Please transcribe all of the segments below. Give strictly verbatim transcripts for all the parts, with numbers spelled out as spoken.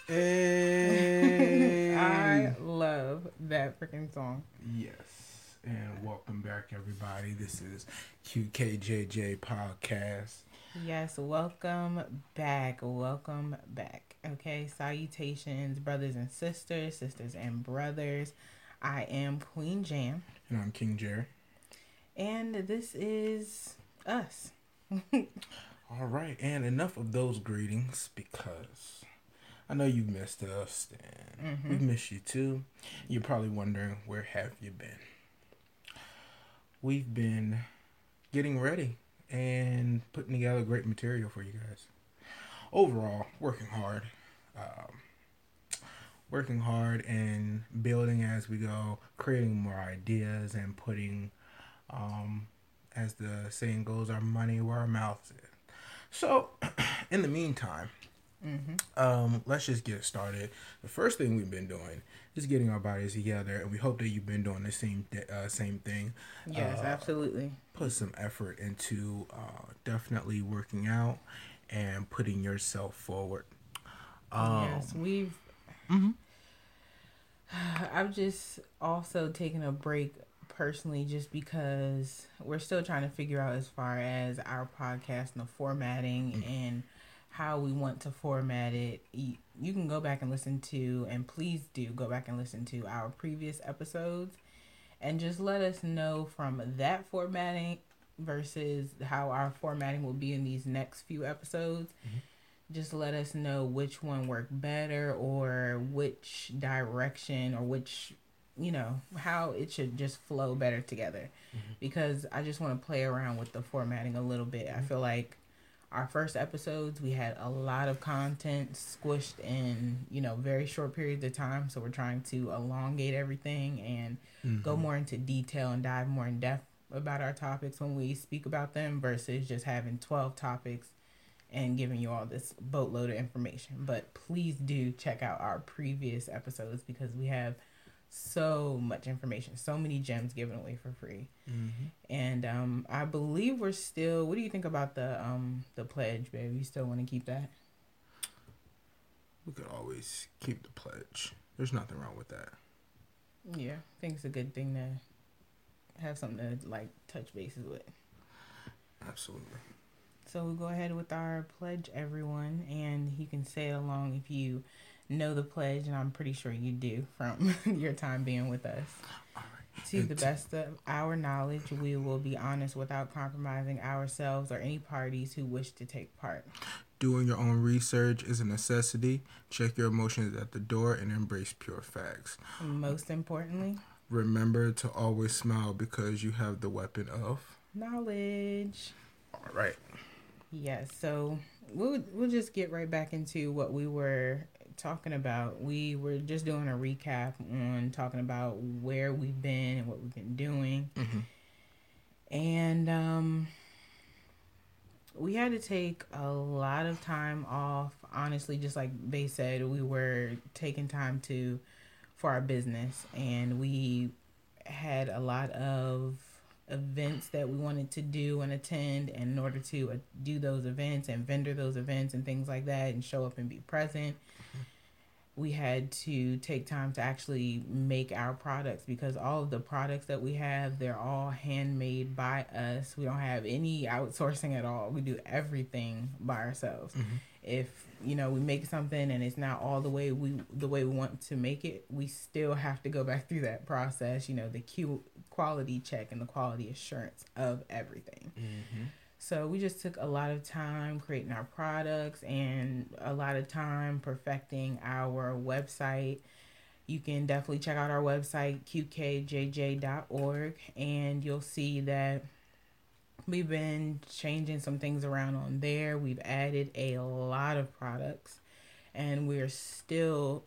Hey. I love that freaking song. Yes. And welcome back, everybody. This is Q K J J Podcast. Yes, welcome back. Welcome back. Okay, salutations, brothers and sisters, sisters and brothers. I am Queen Jam, And I'm King Jerry. and this is us. All right. And enough of those greetings because I know you've missed us and Mm-hmm. we've missed you too. You're probably wondering, where have you been? We've been getting ready and putting together great material for you guys. Overall, working hard. Um, working hard and building as we go, creating more ideas and putting, um, as the saying goes, our money where our mouth is. So, in the meantime, Mm-hmm. um, let's just get started. The first thing we've been doing is getting our bodies together, and we hope that you've been doing the same uh, same thing. Yes, Uh, absolutely. put some effort into uh, definitely working out and putting yourself forward. Yes, Um, we've. mhm. I've just also taken a break personally just because we're still trying to figure out as far as our podcast and the formatting and how we want to format it. You, you can go back and listen to, and please do go back and listen to our previous episodes and just let us know from that formatting versus how our formatting will be in these next few episodes. Mhm. Just let us know which one worked better or which direction or which, you know, how it should just flow better together. Mhm. Because I just want to play around with the formatting a little bit. I feel like our first episodes, we had a lot of content squished in, you know, very short periods of time. So we're trying to elongate everything and go Mhm. more into detail and dive more in depth about our topics when we speak about them versus just having twelve topics and giving you all this boatload of information. But please do check out our previous episodes because we have so much information, so many gems given away for free. Mhm. And um, I believe we're still. What do you think about the um the pledge, babe? You still want to keep that? We could always keep the pledge. There's nothing wrong with that. Yeah, I think it's a good thing to have something to like touch bases with. Absolutely. So we'll go ahead with our pledge, everyone, and you can say it along if you know the pledge, and I'm pretty sure you do from your time being with us. All right. To the And t- best of our knowledge, we will be honest without compromising ourselves or any parties who wish to take part. doing your own research is a necessity. Check your emotions at the door and embrace pure facts. Most importantly, Remember to always smile because you have the weapon of. knowledge. All right. Yes, so we'll we'll just get right back into what we were talking about. We were just doing a recap on talking about where we've been and what we've been doing. Mm-hmm. And um we had to take a lot of time off. Honestly, just like they said, we were taking time to for our business and we had a lot of events that we wanted to do and attend, and in order to uh, do those events and vendor those events and things like that and show up and be present, we had to take time to actually make our products because all of the products that we have, they're all handmade by us. We don't have any outsourcing at all. We do everything by ourselves. Mm-hmm. If you know we make something and it's not all the way we the way we want to make it, we still have to go back through that process. You know, the Q quality check and the quality assurance of everything. Mm-hmm. So we just took a lot of time creating our products and a lot of time perfecting our website. You can definitely check out our website, q k j j dot org, and you'll see that we've been changing some things around on there. We've added a lot of products, and we're still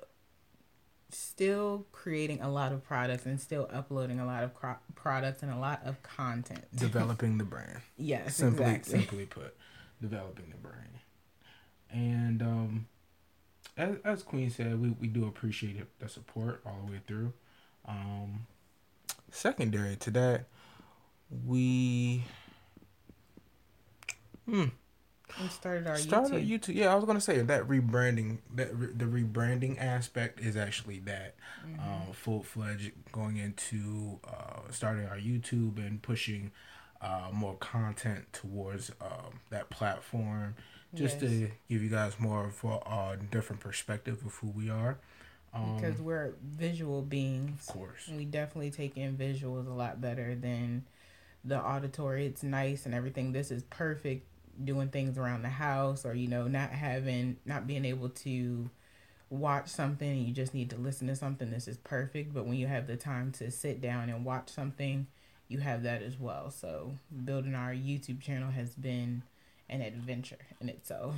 still creating a lot of products and still uploading a lot of cro- products and a lot of content. Developing the brand. Yes, Simply, exactly. simply put, developing the brand. And um, as, as Queen said, we, we do appreciate it, the support all the way through. Um, secondary to that, we. Hmm, And started our Started YouTube. YouTube. Yeah, I was gonna say that rebranding. That re- the rebranding aspect is actually that Mm-hmm. uh, full fledged going into uh, starting our YouTube and pushing uh, more content towards um, that platform, just Yes. to give you guys more of a uh, different perspective of who we are. Because Um, we're visual of beings. course, We definitely take in visuals a lot better than the auditory. It's nice and everything. This is perfect doing things around the house, or you know, not having not being able to watch something and you just need to listen to something. This is perfect. But when you have the time to sit down and watch something, you have that as well. So building our YouTube channel has been an adventure in itself.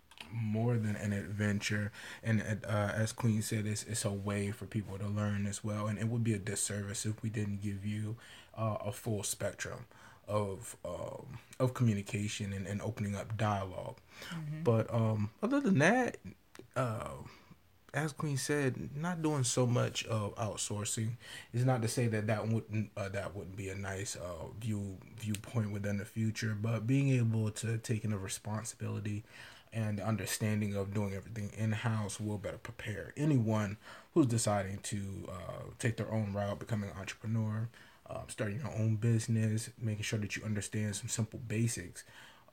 more than an adventure, and uh, as Queen said, it's it's a way for people to learn as well. And it would be a disservice if we didn't give you uh, a full spectrum of um, of communication and, and opening up dialogue. Mm-hmm. But um, other than that, uh, as Queen said, not doing so much of outsourcing is not to say that that wouldn't uh, that wouldn't be a nice uh, view viewpoint within the future, but being able to take in the responsibility and the understanding of doing everything in house will better prepare anyone who's deciding to uh, take their own route, becoming an entrepreneur, uh, starting your own business, making sure that you understand some simple basics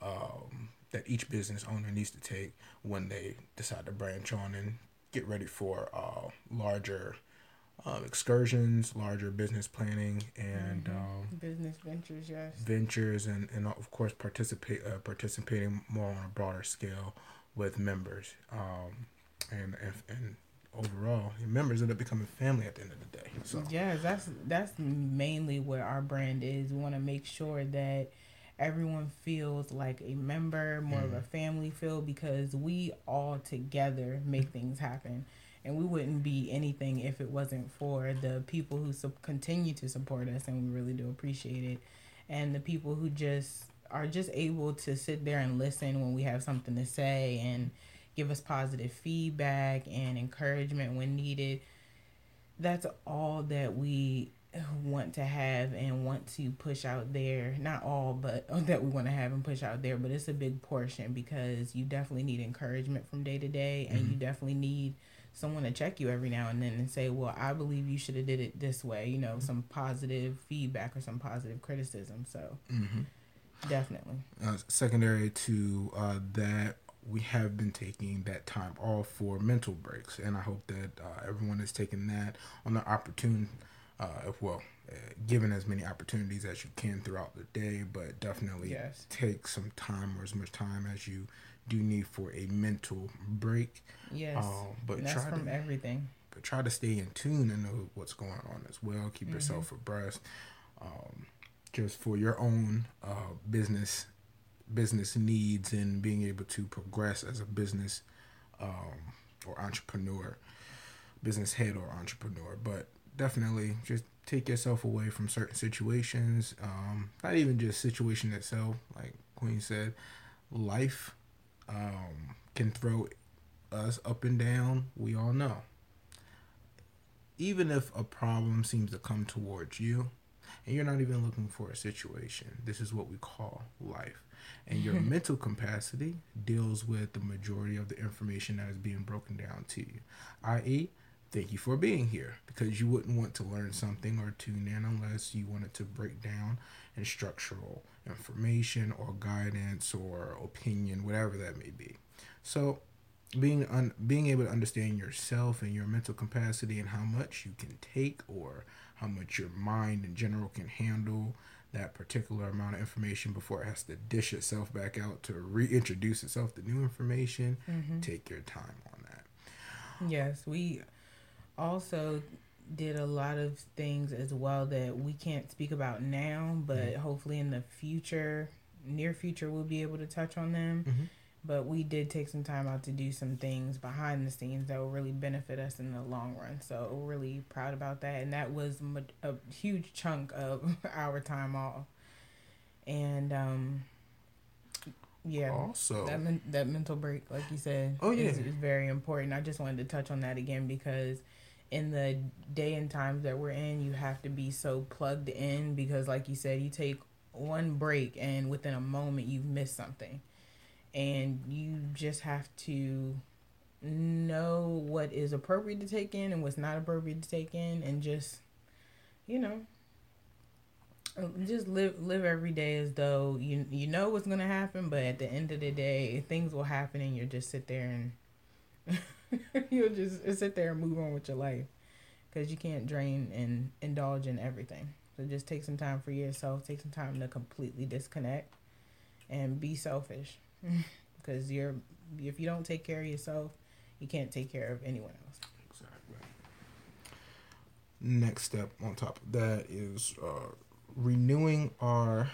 um, that each business owner needs to take when they decide to branch on and get ready for uh, larger uh, excursions, larger business planning, and um, Mm-hmm. Business ventures, yes. ventures, and, and of course participate uh, participating more on a broader scale with members, um, and, and and overall, your members end up becoming family at the end of the day. So Yes, that's that's mainly what our brand is. We want to make sure that everyone feels like a member, more of a mm, family feel, because we all together make things happen. And we wouldn't be anything if it wasn't for the people who su- continue to support us, and we really do appreciate it. And the people who just are just able to sit there and listen when we have something to say and give us positive feedback and encouragement when needed. That's all that we want to have and want to push out there. Not all, but that we want to have and push out there. But it's a big portion because you definitely need encouragement from day to day, and mm-hmm, you definitely need someone to check you every now and then and say, well, I believe you should have did it this way, you know, some positive feedback or some positive criticism. So mm-hmm. definitely. Uh, secondary to uh, that, we have been taking that time off for mental breaks, and I hope that uh, everyone is taking that on the opportune, uh, well, uh, given as many opportunities as you can throughout the day, but definitely Yes. take some time or as much time as you do need for a mental break. Yes. Uh, but And that's try to from everything. but try to stay in tune and know what's going on as well. Keep Mm-hmm. yourself abreast, um, just for your own uh, business business needs and being able to progress as a business um, or entrepreneur, business head or entrepreneur. But definitely just take yourself away from certain situations. Um, not even just situation itself, like Queen said, life um, can throw us up and down. We all know. Even if a problem seems to come towards you, and you're not even looking for a situation, this is what we call life. And your mental capacity deals with the majority of the information that is being broken down to you, that is, thank you for being here, because you wouldn't want to learn something or tune in unless you wanted to break down instructional information or guidance or opinion, whatever that may be. So being un- being able to understand yourself and your mental capacity and how much you can take or how much your mind in general can handle that particular amount of information before it has to dish itself back out to reintroduce itself to new information. Mm-hmm. Take your time on that. Yes, we also did a lot of things as well that we can't speak about now, but Mm-hmm. hopefully in the future, near future, we'll be able to touch on them. Mm-hmm. But we did take some time out to do some things behind the scenes that will really benefit us in the long run. So we're really proud about that. And that was a huge chunk of our time off. And um, yeah, Also, that men- that mental break, like you said, oh yeah, is, is very important. I just wanted to touch on that again because in the day and times that we're in, you have to be so plugged in because, like you said, you take one break and within a moment you've missed something. and you just have to know what is appropriate to take in and what's not appropriate to take in, and just, you know, just live live every day as though you you know what's gonna happen, but at the end of the day, things will happen, and you'll just sit there and you'll just sit there and move on with your life, because you can't drain and indulge in everything. So just take some time for yourself. Take some time to completely disconnect and be selfish, because you're if you don't take care of yourself, you can't take care of anyone else. Exactly. Next step on top of that is uh, renewing our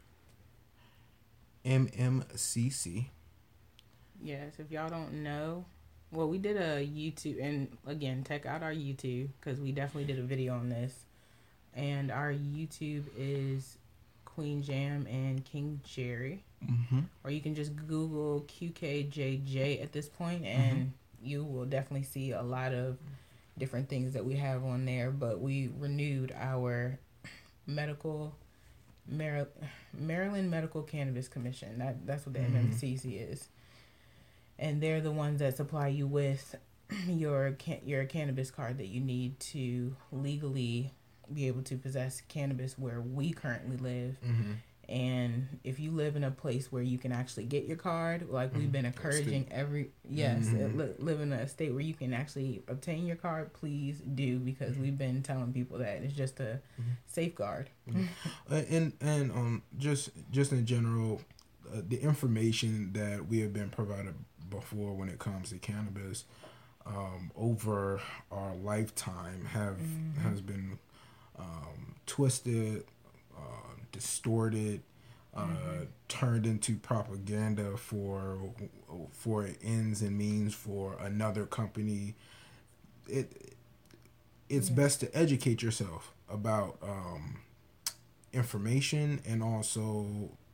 M M C C. Yes, if y'all don't know, well, we did a YouTube, and again, check out our YouTube, because we definitely did a video on this. And our YouTube is Queen Jam and King Jerry. Mm-hmm. Or you can just Google Q K J J at this point, and mm-hmm. you will definitely see a lot of different things that we have on there. But we renewed our medical, Mar- Maryland Medical Cannabis Commission. That That's what the mm-hmm. M M C C is. And they're the ones that supply you with your can- your cannabis card that you need to legally be able to possess cannabis where we currently live. Mm-hmm. And if you live in a place where you can actually get your card, like mm-hmm. we've been encouraging every yes mm-hmm. li- live in a state where you can actually obtain your card, please do, because mm-hmm. we've been telling people that it's just a mm-hmm. safeguard. Mm-hmm. and and um just just in general, uh, the information that we have been provided before when it comes to cannabis um, over our lifetime have mm-hmm. has been um, twisted, uh, distorted, uh, mm-hmm. turned into propaganda for for ends and means for another company. It it's yeah. best to educate yourself about um, information, and also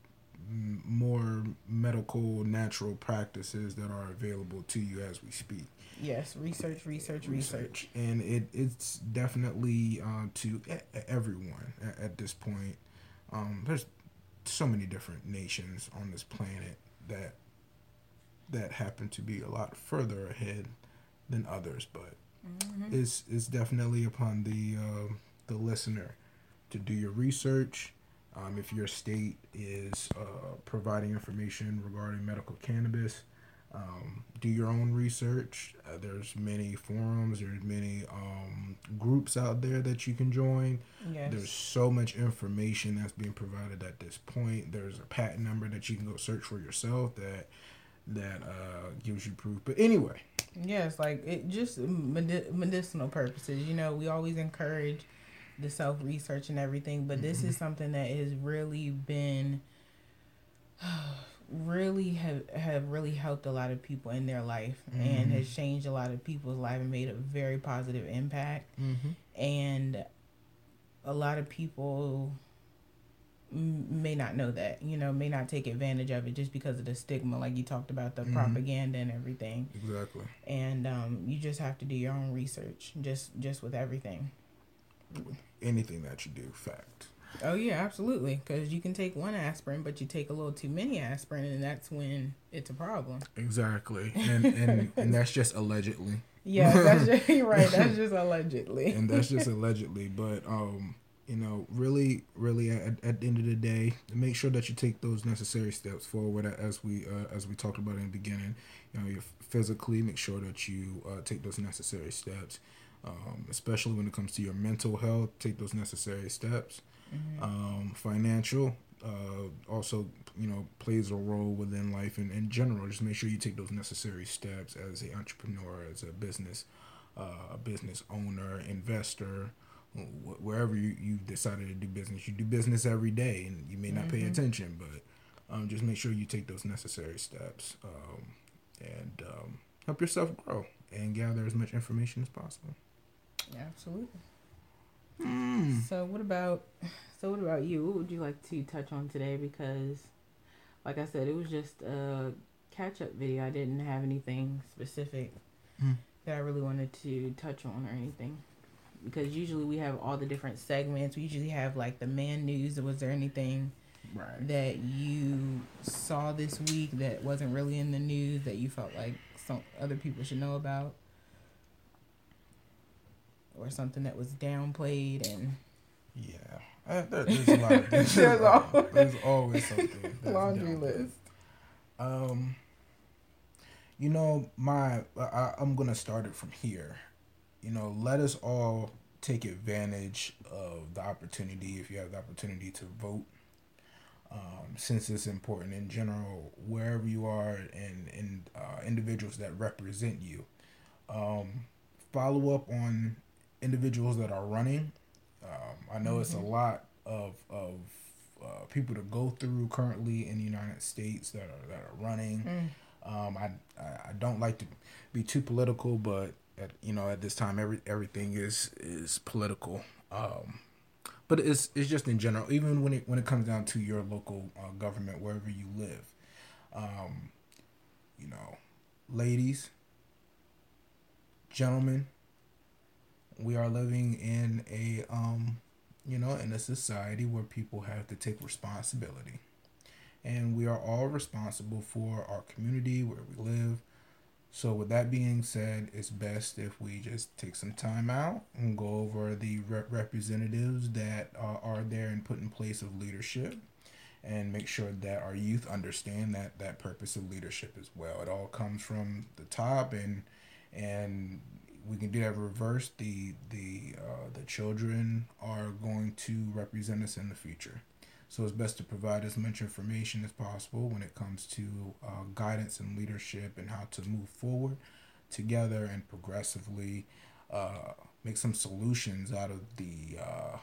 more medical natural practices that are available to you as we speak. Yes, research, research, research, research. And it it's definitely uh, to everyone at, at this point. Um, there's so many different nations on this planet that that happen to be a lot further ahead than others, but mm-hmm. it's it's definitely upon the uh, the listener to do your research. Um, if your state is uh, providing information regarding medical cannabis, um, do your own research. Uh, there's many forums, there's many um, groups out there that you can join. Yes. There's so much information that's being provided at this point. There's a patent number that you can go search for yourself that that uh, gives you proof. But anyway. Yes, like it just medi- medicinal purposes. You know, we always encourage the self-research and everything, but this mm-hmm. is something that has really been really have have really helped a lot of people in their life, mm-hmm. and has changed a lot of people's life and made a very positive impact. Mm-hmm. And a lot of people m- may not know that, you know, may not take advantage of it just because of the stigma, like you talked about, the mm-hmm. propaganda and everything. Exactly. And um, you just have to do your own research, just just with everything. With anything that you do, fact. Oh yeah, absolutely. Because you can take one aspirin, but you take a little too many aspirin, and that's when it's a problem. Exactly, and and, and that's just allegedly. Yeah, that's just, you're right. That's just allegedly. And that's just allegedly, but um, you know, really, really, at, at the end of the day, make sure that you take those necessary steps forward, as we uh, as we talked about in the beginning. You know, you physically make sure that you uh, take those necessary steps. Um, especially when it comes to your mental health, take those necessary steps. Mm-hmm. Um, financial uh, also, you know, plays a role within life, and in general, just make sure you take those necessary steps as an entrepreneur, as a business, uh, a business owner, investor, wh- wherever you you decided to do business. You do business every day, and you may not mm-hmm. pay attention, but um, just make sure you take those necessary steps um, and um, help yourself grow and gather as much information as possible. Absolutely. Mm. So what about so what about you? What would you like to touch on today? Because, like I said, it was just a catch-up video. I didn't have anything specific mm. that I really wanted to touch on or anything. Because usually we have all the different segments. We usually have like the man news. Was there anything right. that you saw this week that wasn't really in the news that you felt like some other people should know about, or something that was downplayed and Yeah, uh, there, there's a lot of things. There's uh, al- there's always something. That's laundry downplayed. list. Um, you know, my I, I'm gonna start it from here. You know, let us all take advantage of the opportunity if you have the opportunity to vote. Um, since it's important in general, wherever you are, and and uh, individuals that represent you, um, follow up on individuals that are running. Um, I know mm-hmm. it's a lot of of uh, people to go through currently in the United States that are that are running. Mm. Um, I, I I don't like to be too political, but at, you know, at this time, every everything is is political. Um, but it's it's just in general. Even when it when it comes down to your local uh, government, wherever you live, um, you know, ladies, gentlemen, we are living in a um, you know, in a society where people have to take responsibility. And we are all responsible for our community, where we live. So with that being said, it's best if we just take some time out and go over the rep- representatives that uh, are there and put in place of leadership, and make sure that our youth understand that that purpose of leadership as well. It all comes from the top, and and we can do that reverse. The the uh, the children are going to represent us in the future. So it's best to provide as much information as possible when it comes to uh, guidance and leadership, and how to move forward together and progressively uh, make some solutions out of the uh,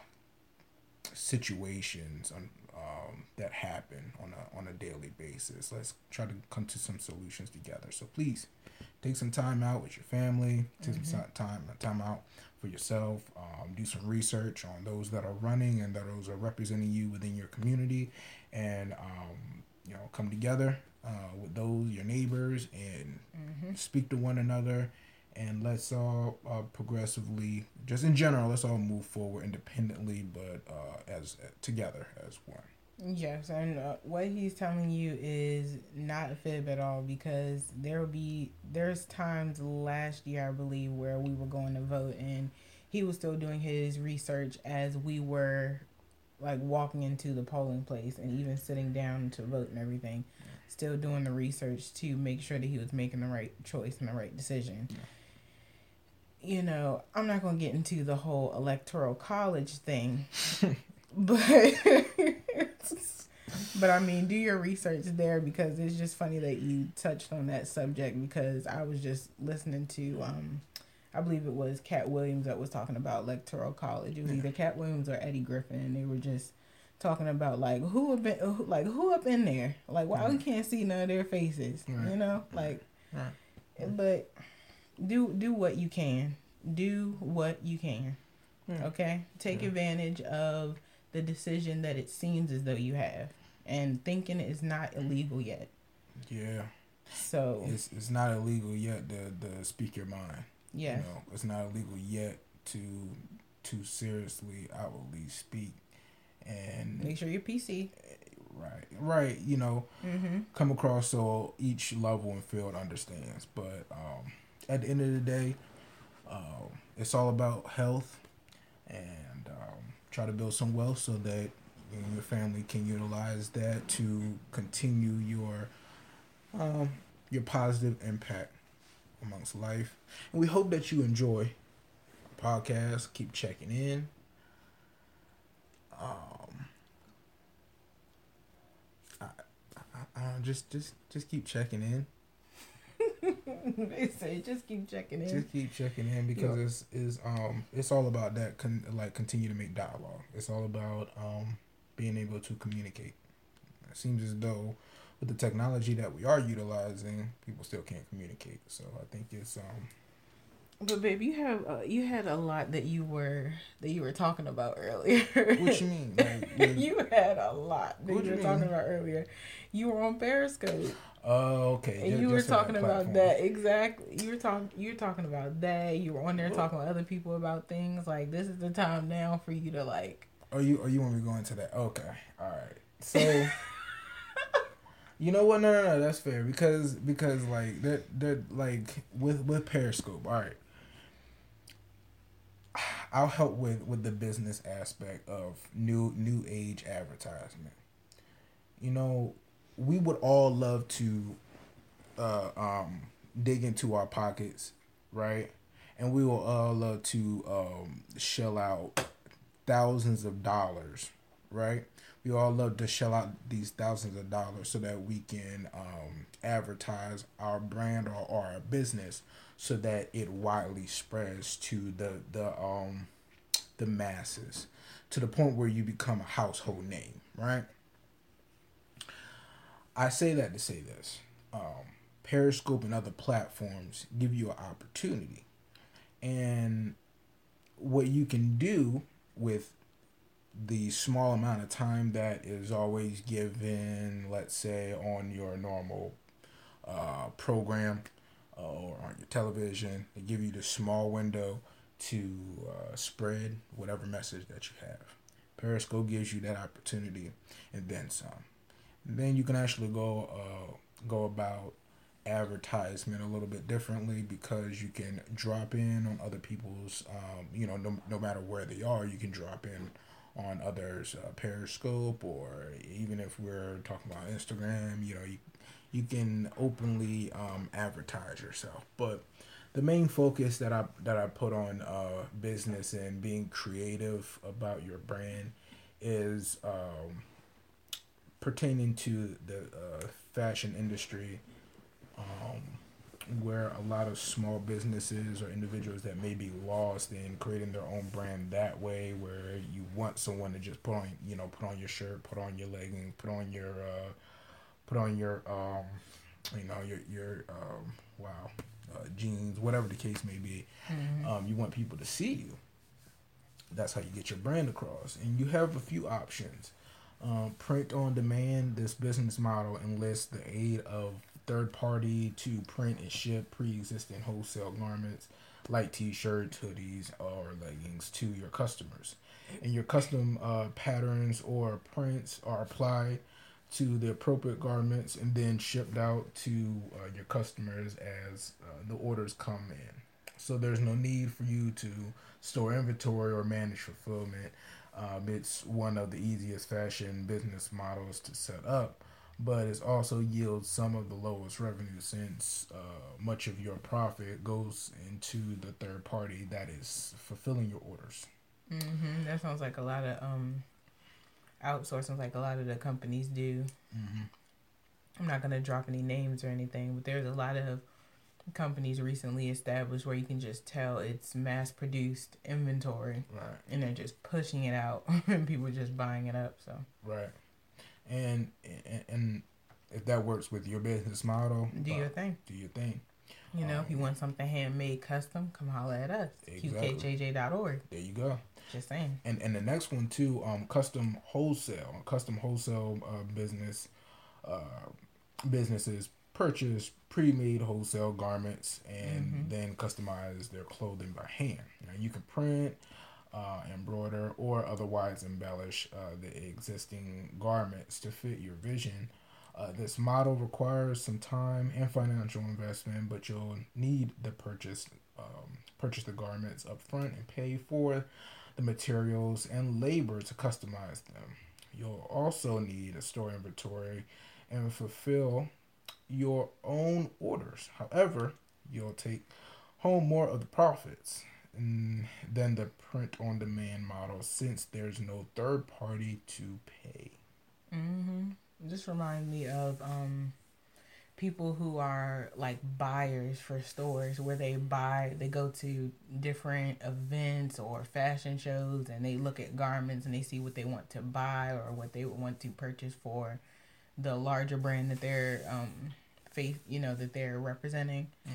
situations on, um, that happen on a on a daily basis. Let's try to come to some solutions together. So please take some time out with your family. Take mm-hmm. some time time out for yourself. Um, do some research on those that are running and those are representing you within your community, and um, you know, come together uh, with those your neighbors, and mm-hmm. speak to one another, and let's all uh, progressively, just in general, let's all move forward independently, but uh, as uh, together as one. Yes, and uh, what he's telling you is not a fib at all, because there will be there's times last year, I believe, where we were going to vote and he was still doing his research as we were like walking into the polling place, and even sitting down to vote and everything, yeah. still doing the research to make sure that he was making the right choice and the right decision. Yeah. You know, I'm not going to get into the whole electoral college thing, but but I mean, do your research there, because it's just funny that you touched on that subject, because I was just listening to um I believe it was Cat Williams that was talking about electoral college. It was yeah. either Cat Williams or Eddie Griffin, and they were just talking about like who have been who, like who up in there, like why mm-hmm. we can't see none of their faces, right. you know, like right. but do do what you can, do what you can, yeah. okay, take yeah. advantage of the decision that it seems as though you have, and thinking is not illegal yet. Yeah. So it's it's not illegal yet to, to speak your mind. Yeah. You know, it's not illegal yet to to seriously outwardly speak, and make sure you're P C. Right. Right. You know, mm-hmm. come across so each level and field understands. But um, at the end of the day, um, it's all about health, and um, try to build some wealth so that you and your family can utilize that to continue your um, your positive impact amongst life. And we hope that you enjoy our podcast. Keep checking in. Um, I, I, I just, just, just keep checking in. They say just keep checking in. Just keep checking in, because yeah. it's, it's um it's all about that. Con- like continue to make dialogue. It's all about um being able to communicate. It seems as though with the technology that we are utilizing, people still can't communicate. So I think it's um. But babe, you have uh, you had a lot that you were that you were talking about earlier. What you mean? Like, when, you had a lot that you were you talking about earlier. You were on Periscope. Oh, okay. And just, you were just talking that about that exactly. You were talking. You were talking about that. You were on there talking with other people about things. Like, this is the time now for you to like. Oh, you? Or you want me to go into that? Okay. All right. So you know what? No, no, no. That's fair because because like that that like with with Periscope. All right, I'll help with with the business aspect of new new age advertisement. You know, we would all love to uh, um, dig into our pockets, right? And we will all love to um, shell out thousands of dollars, right? We all love to shell out these thousands of dollars so that we can um, advertise our brand or, or our business so that it widely spreads to the the um the masses to the point where you become a household name, right? I say that to say this. Um, Periscope and other platforms give you an opportunity. And what you can do with the small amount of time that is always given, let's say, on your normal uh, program uh, or on your television, they give you the small window to uh, spread whatever message that you have. Periscope gives you that opportunity and then some. And then you can actually go uh, go about advertisement a little bit differently because you can drop in on other people's um, you know no, no matter where they are, you can drop in on others uh, Periscope, or even if we're talking about Instagram, you know you you can openly um, advertise yourself. But the main focus that I that I put on uh, business and being creative about your brand is um, pertaining to the uh, fashion industry, um, where a lot of small businesses or individuals that may be lost in creating their own brand that way, where you want someone to just put on, you know, put on your shirt, put on your legging, put on your, uh, put on your, um, you know, your your, um, wow, uh, jeans, whatever the case may be. Mm-hmm. Um, you want people to see you. That's how you get your brand across, and you have a few options. Um, print on demand. This business model enlists the aid of third party to print and ship pre-existing wholesale garments like t-shirts, hoodies, or leggings to your customers. And your custom uh, patterns or prints are applied to the appropriate garments and then shipped out to uh, your customers as uh, the orders come in. So there's no need for you to store inventory or manage fulfillment. Um, it's one of the easiest fashion business models to set up, but it also yields some of the lowest revenue since uh, much of your profit goes into the third party that is fulfilling your orders. Mm-hmm. That sounds like a lot of um, outsourcing, like a lot of the companies do. Mm-hmm. I'm not going to drop any names or anything, but there's a lot of companies recently established where you can just tell it's mass produced inventory, right? And they're just pushing it out and people are just buying it up. So right, and and, and if that works with your business model, do uh, your thing. Do your thing. You know, um, if you want something handmade, custom, come holler at us. Exactly. Q K J J dot org. There you go. Just saying. And and the next one too, um, custom wholesale, custom wholesale uh, business, uh, businesses purchase pre-made wholesale garments and mm-hmm. then customize their clothing by hand. Now you can print, uh, embroider, or otherwise embellish uh, the existing garments to fit your vision. Uh, this model requires some time and financial investment, but you'll need to purchase um, purchase the garments up front and pay for the materials and labor to customize them. You'll also need a store inventory and fulfill your own orders. However, you'll take home more of the profits than the print-on-demand model since there's no third party to pay. Mm-hmm. This reminds me of um, people who are like buyers for stores where they buy, they go to different events or fashion shows and they look at garments and they see what they want to buy or what they would want to purchase for the larger brand that they're um faith you know that they're representing. Mm.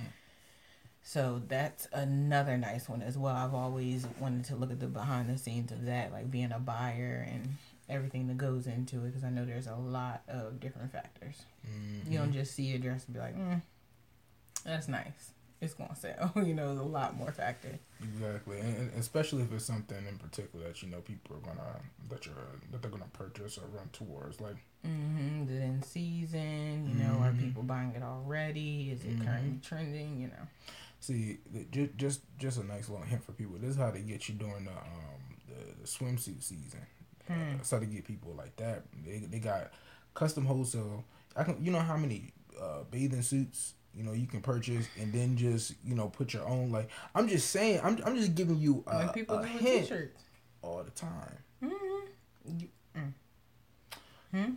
So that's another nice one as well. I've always wanted to look at the behind the scenes of that, like being a buyer and everything that goes into it, because I know there's a lot of different factors. Mm-hmm. You don't just see a dress and be like, mm, that's nice. it's gonna sell. You know, there's a lot more factor. Exactly, and, and especially if it's something in particular that you know people are gonna that you're that they're gonna purchase or run towards, like. Mm-hmm. Is it in season? You know, mm-hmm. Are people buying it already? Is it mm-hmm. currently trending? You know. See, just just just a nice little hint for people. This is how they get you during the um the, the swimsuit season. Hmm. Uh, that's how they get people like that. They they got custom wholesale. I can you know how many uh, bathing suits you know you can purchase and then just you know put your own. Like I'm just saying, I'm I'm just giving you a, like people a do hint t-shirts all the time. Mm-hmm. You, mm. Hmm.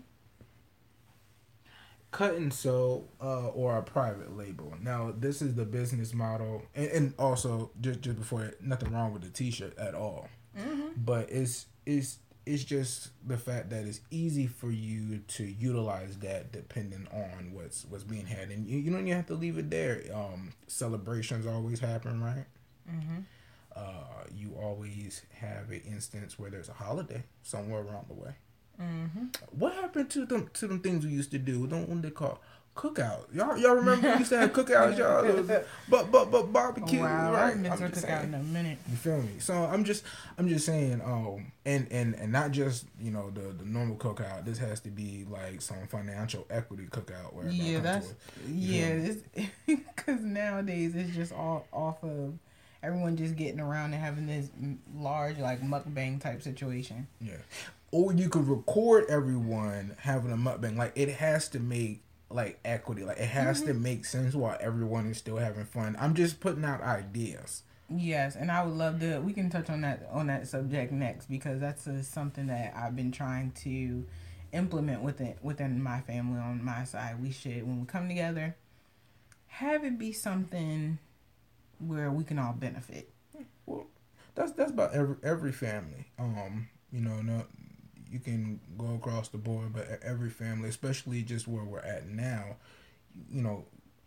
Cut and sew uh, or a private label. Now this is the business model, and, and also just just before that, nothing wrong with the t-shirt at all. Mm-hmm. But it's it's it's just the fact that it's easy for you to utilize that depending on what's what's being had, and you, you don't even have to leave it there. Um, celebrations always happen, right? Mm-hmm. Uh, you always have an instance where there's a holiday somewhere around the way. Mm-hmm. What happened to them to them things we used to do? Don't what they call cookout? Y'all y'all remember we used to have cookouts, y'all? Was, but but but barbecue. Oh, wow, right? I haven't been to a cookout in a minute. You feel me? So I'm just I'm just saying, um, and and and not just you know the the normal cookout. This has to be like some financial equity cookout. Where yeah, that's yeah. Because nowadays it's just all off of everyone just getting around and having this large like mukbang type situation. Yeah. Or you could record everyone having a mukbang. Like it has to make like equity. Like it has mm-hmm. to make sense while everyone is still having fun. I'm just putting out ideas. Yes, and I would love to. We can touch on that on that subject next because that's uh, something that I've been trying to implement within within my family on my side. We should when we come together, have it be something where we can all benefit. Well, that's that's about every every family. Um, you know, no. You can go across the board, but every family, especially just where we're at now, you know,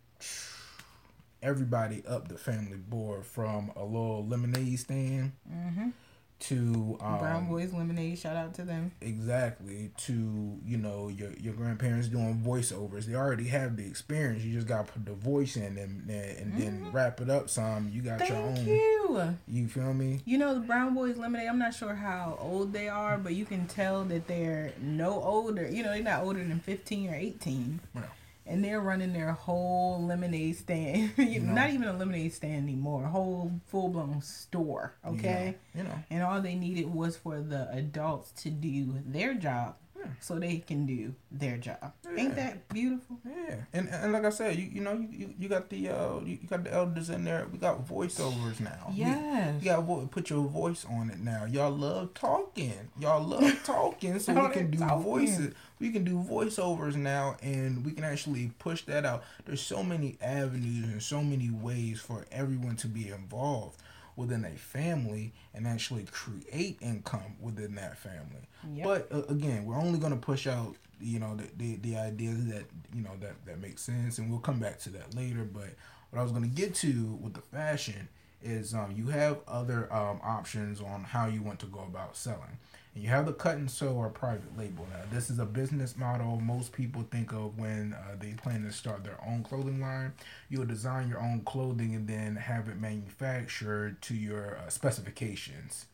everybody up the family board from a little lemonade stand mm-hmm. to um, Brown Boys Lemonade. Shout out to them. Exactly. To you know your your grandparents doing voiceovers. They already have the experience. You just got to put the voice in and and mm-hmm. then wrap it up some. You got Thank your own. You. You feel me? You know the Brown Boys Lemonade. I'm not sure how old they are, but you can tell that they're no older. You know they're not older than fifteen or eighteen. Yeah. And they're running their whole lemonade stand. you know, not even a lemonade stand anymore. A whole full-blown store, okay? You know, you know. And all they needed was for the adults to do their job yeah. so they can do their job. Yeah. Ain't that beautiful? Yeah. And and like I said, you you know, you, you, you got the uh you, you got the elders in there. We got voiceovers now. Yes. You got to put your voice on it now. Y'all love talking. Y'all love talking, so we can do talking. voices. We can do voiceovers now, and we can actually push that out. There's so many avenues and so many ways for everyone to be involved within a family and actually create income within that family. Yep. But uh, again, we're only going to push out, you know, the, the the ideas that you know that that make sense, and we'll come back to that later. But what I was going to get to with the fashion is um, you have other um, options on how you want to go about selling. And you have the cut and sew or private label. Now, this is a business model most people think of when uh, they plan to start their own clothing line. You'll design your own clothing and then have it manufactured to your uh, specifications.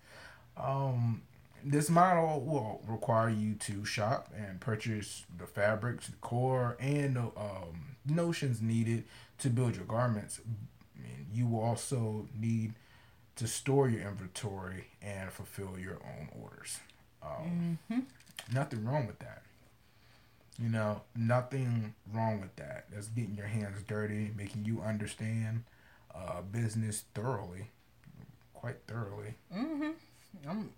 Um, this model will require you to shop and purchase the fabrics, the core, and the um, notions needed to build your garments. I mean, you will also need to store your inventory and fulfill your own orders. Um, mm-hmm. Nothing wrong with that. You know, nothing wrong with that. That's getting your hands dirty, making you understand uh, business thoroughly, quite thoroughly. Mm-hmm. I'm,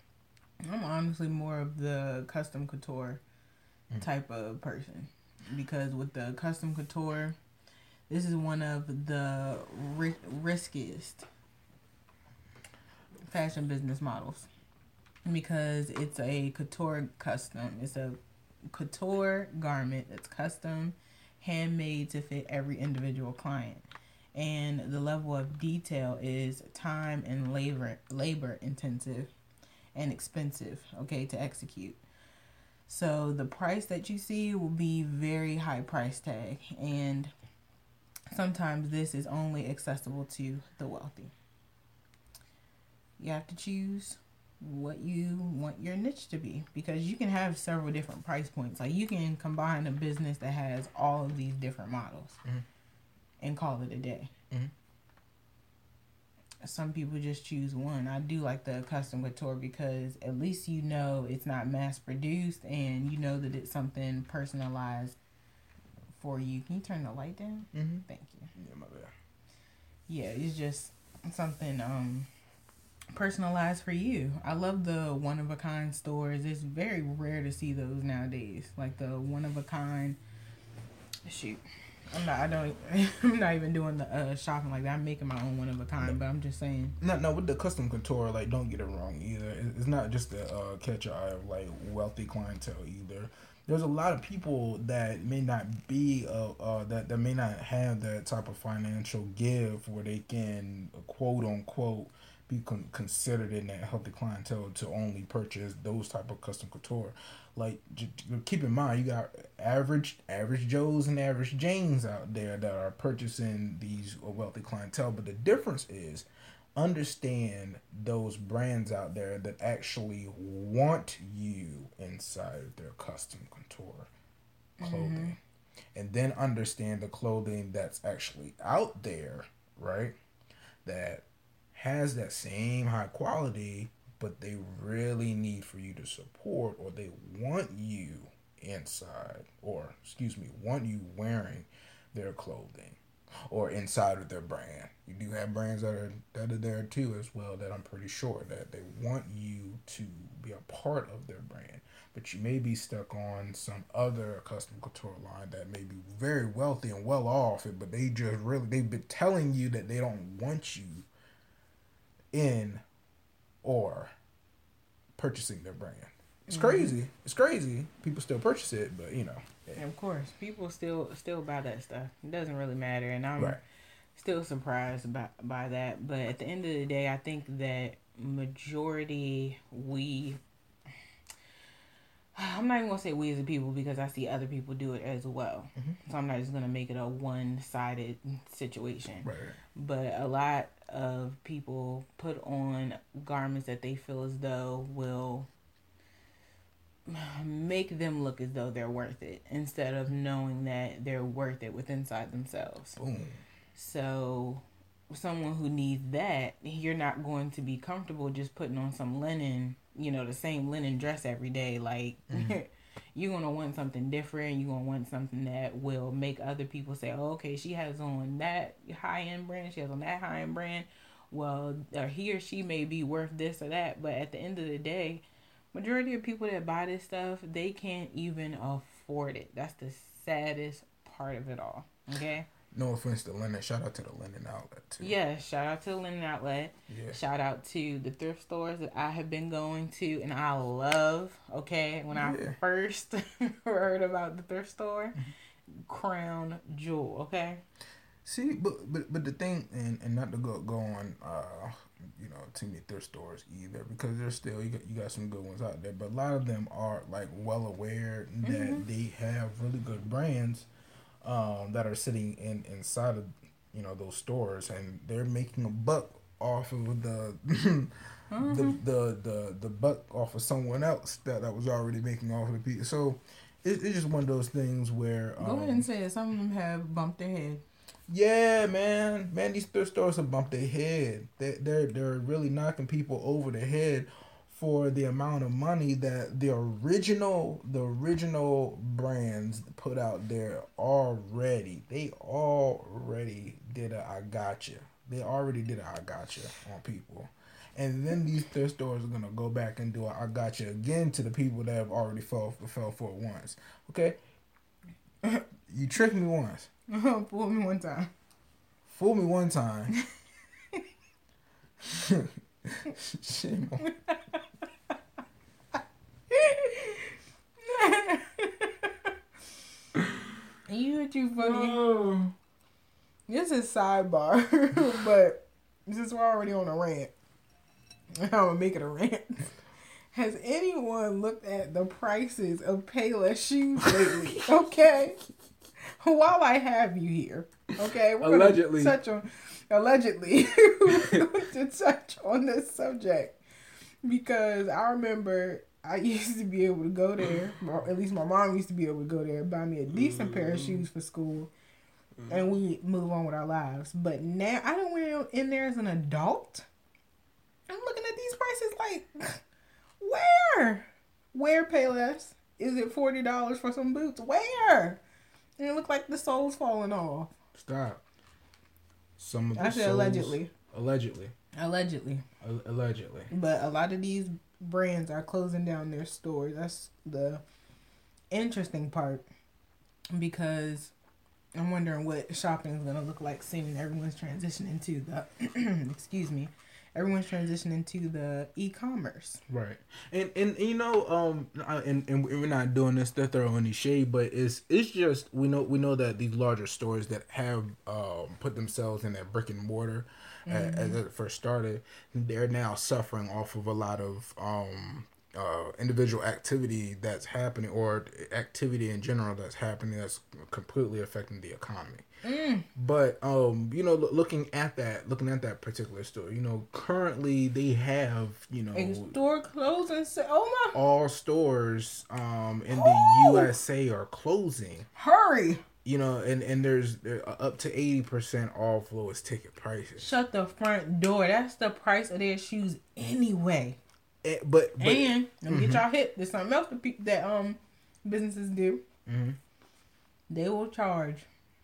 I'm honestly more of the custom couture mm-hmm. type of person because with the custom couture, this is one of the ri- riskiest fashion business models because it's a couture custom. It's a couture garment that's custom, handmade to fit every individual client. And the level of detail is time and labor labor intensive and expensive, okay, to execute. So the price that you see will be very high price tag. And sometimes this is only accessible to the wealthy. You have to choose what you want your niche to be, because you can have several different price points. Like, you can combine a business that has all of these different models mm-hmm. and call it a day. Mm-hmm. Some people just choose one. I do like the custom couture because at least you know it's not mass produced and you know that it's something personalized for you. Can you turn the light down? Mm-hmm. Thank you. Yeah, my bad. Yeah, it's just something um personalized for you. I love the one of a kind stores. It's very rare to see those nowadays. Like the one of a kind. Shoot, I'm not. I don't. I'm not even doing the uh, shopping like that. I'm making my own one of a kind, no. But I'm just saying. No, no. With the custom couture, like, don't get it wrong either. It's not just to uh, catch your eye of like wealthy clientele either. There's a lot of people that may not be uh, uh that that may not have that type of financial give where they can quote unquote be con- considered in that healthy clientele to only purchase those type of custom couture. Like, j- j- keep in mind, you got average average Joes and average Janes out there that are purchasing these wealthy clientele. But the difference is, understand those brands out there that actually want you inside their custom couture clothing. Mm-hmm. And then understand the clothing that's actually out there, right? That has that same high quality, but they really need for you to support, or they want you inside, or excuse me, want you wearing their clothing or inside of their brand. You do have brands that are that are there too as well, that I'm pretty sure that they want you to be a part of their brand, but you may be stuck on some other custom couture line that may be very wealthy and well off, but they just really, they've been telling you that they don't want you in or purchasing their brand. It's mm-hmm. crazy. It's crazy. People still purchase it, but you know. Yeah. And of course, people still still buy that stuff. It doesn't really matter, and I'm right. still surprised by by that. But at the end of the day, I think that majority we. I'm not even gonna say we as a people, because I see other people do it as well. Mm-hmm. So I'm not just gonna make it a one-sided situation. Right. But a lot of people put on garments that they feel as though will make them look as though they're worth it, instead of knowing that they're worth it with inside themselves. Boom. So someone who needs that, you're not going to be comfortable just putting on some linen, you know, the same linen dress every day. Like, mm-hmm. you're going to want something different. You're going to want something that will make other people say, oh, okay, she has on that high-end brand, she has on that high-end brand. Well, or he or she may be worth this or that, but at the end of the day, majority of people that buy this stuff, they can't even afford it. That's the saddest part of it all, okay? No offense to Linen. Shout out to the Linen Outlet, too. Yeah, shout out to the Linen Outlet. Yeah. Shout out to the thrift stores that I have been going to and I love, okay? When yeah. I first heard about the thrift store, crown jewel, okay? See, but but, but the thing, and, and not to go, go on, uh, you know, too many thrift stores either, because there's still, you got, you got some good ones out there, but a lot of them are, like, well aware that mm-hmm. they have really good brands Um, that are sitting in inside of, you know, those stores, and they're making a buck off of the mm-hmm. the, the the the buck off of someone else that, that was already making off of the people. So it, it's just one of those things where um, go ahead and say it. Some of them have bumped their head. Yeah, man, man, these thrift stores have bumped their head. They they're they're really knocking people over the head for the amount of money that the original the original brands put out there already. They already did a I gotcha. They already did a I gotcha on people. And then these thrift stores are gonna go back and do a I gotcha again to the people that have already fell fell for it once. Okay? You tricked me once. Fool me one time. Fool me one time. Shame on. You too funny. Oh. This is sidebar, but since we're already on a rant, I'm gonna make it a rant. Has anyone looked at the prices of Payless shoes lately? Okay. while I have you here, okay, we're allegedly gonna touch on allegedly we're going to touch on this subject because I remember I used to be able to go there, or at least my mom used to be able to go there, buy me a decent pair of shoes for school, and we move on with our lives. But now I don't went in there as an adult. I'm looking at these prices like, where? Where, Payless? Is it forty dollars for some boots? Where? And it looked like the sole's falling off. Stop. Some of the I said soles, allegedly. Allegedly. Allegedly. A- allegedly. But a lot of these brands are closing down their stores. That's the interesting part because I'm wondering what shopping is going to look like soon. Everyone's transitioning to the, excuse me, everyone's transitioning to the e-commerce. Right. And, and, and you know, um, and, and we're not doing this to throw any shade, but it's, it's just, we know, we know that these larger stores that have, um, put themselves in that brick and mortar, mm-hmm. as it first started, they're now suffering off of a lot of, um, uh, individual activity that's happening, or activity in general that's happening that's completely affecting the economy. Mm. But um, you know, looking at that, looking at that particular store, you know, currently they have, you know, a store closing. Oh my! All stores um in the U S A are closing. Hurry! You know, and and there's up to eighty percent off lowest ticket prices. Shut the front door. That's the price of their shoes anyway. And, but, but and let me mm-hmm. get y'all hit. There's something else that, people, that um businesses do. Mm-hmm. They will charge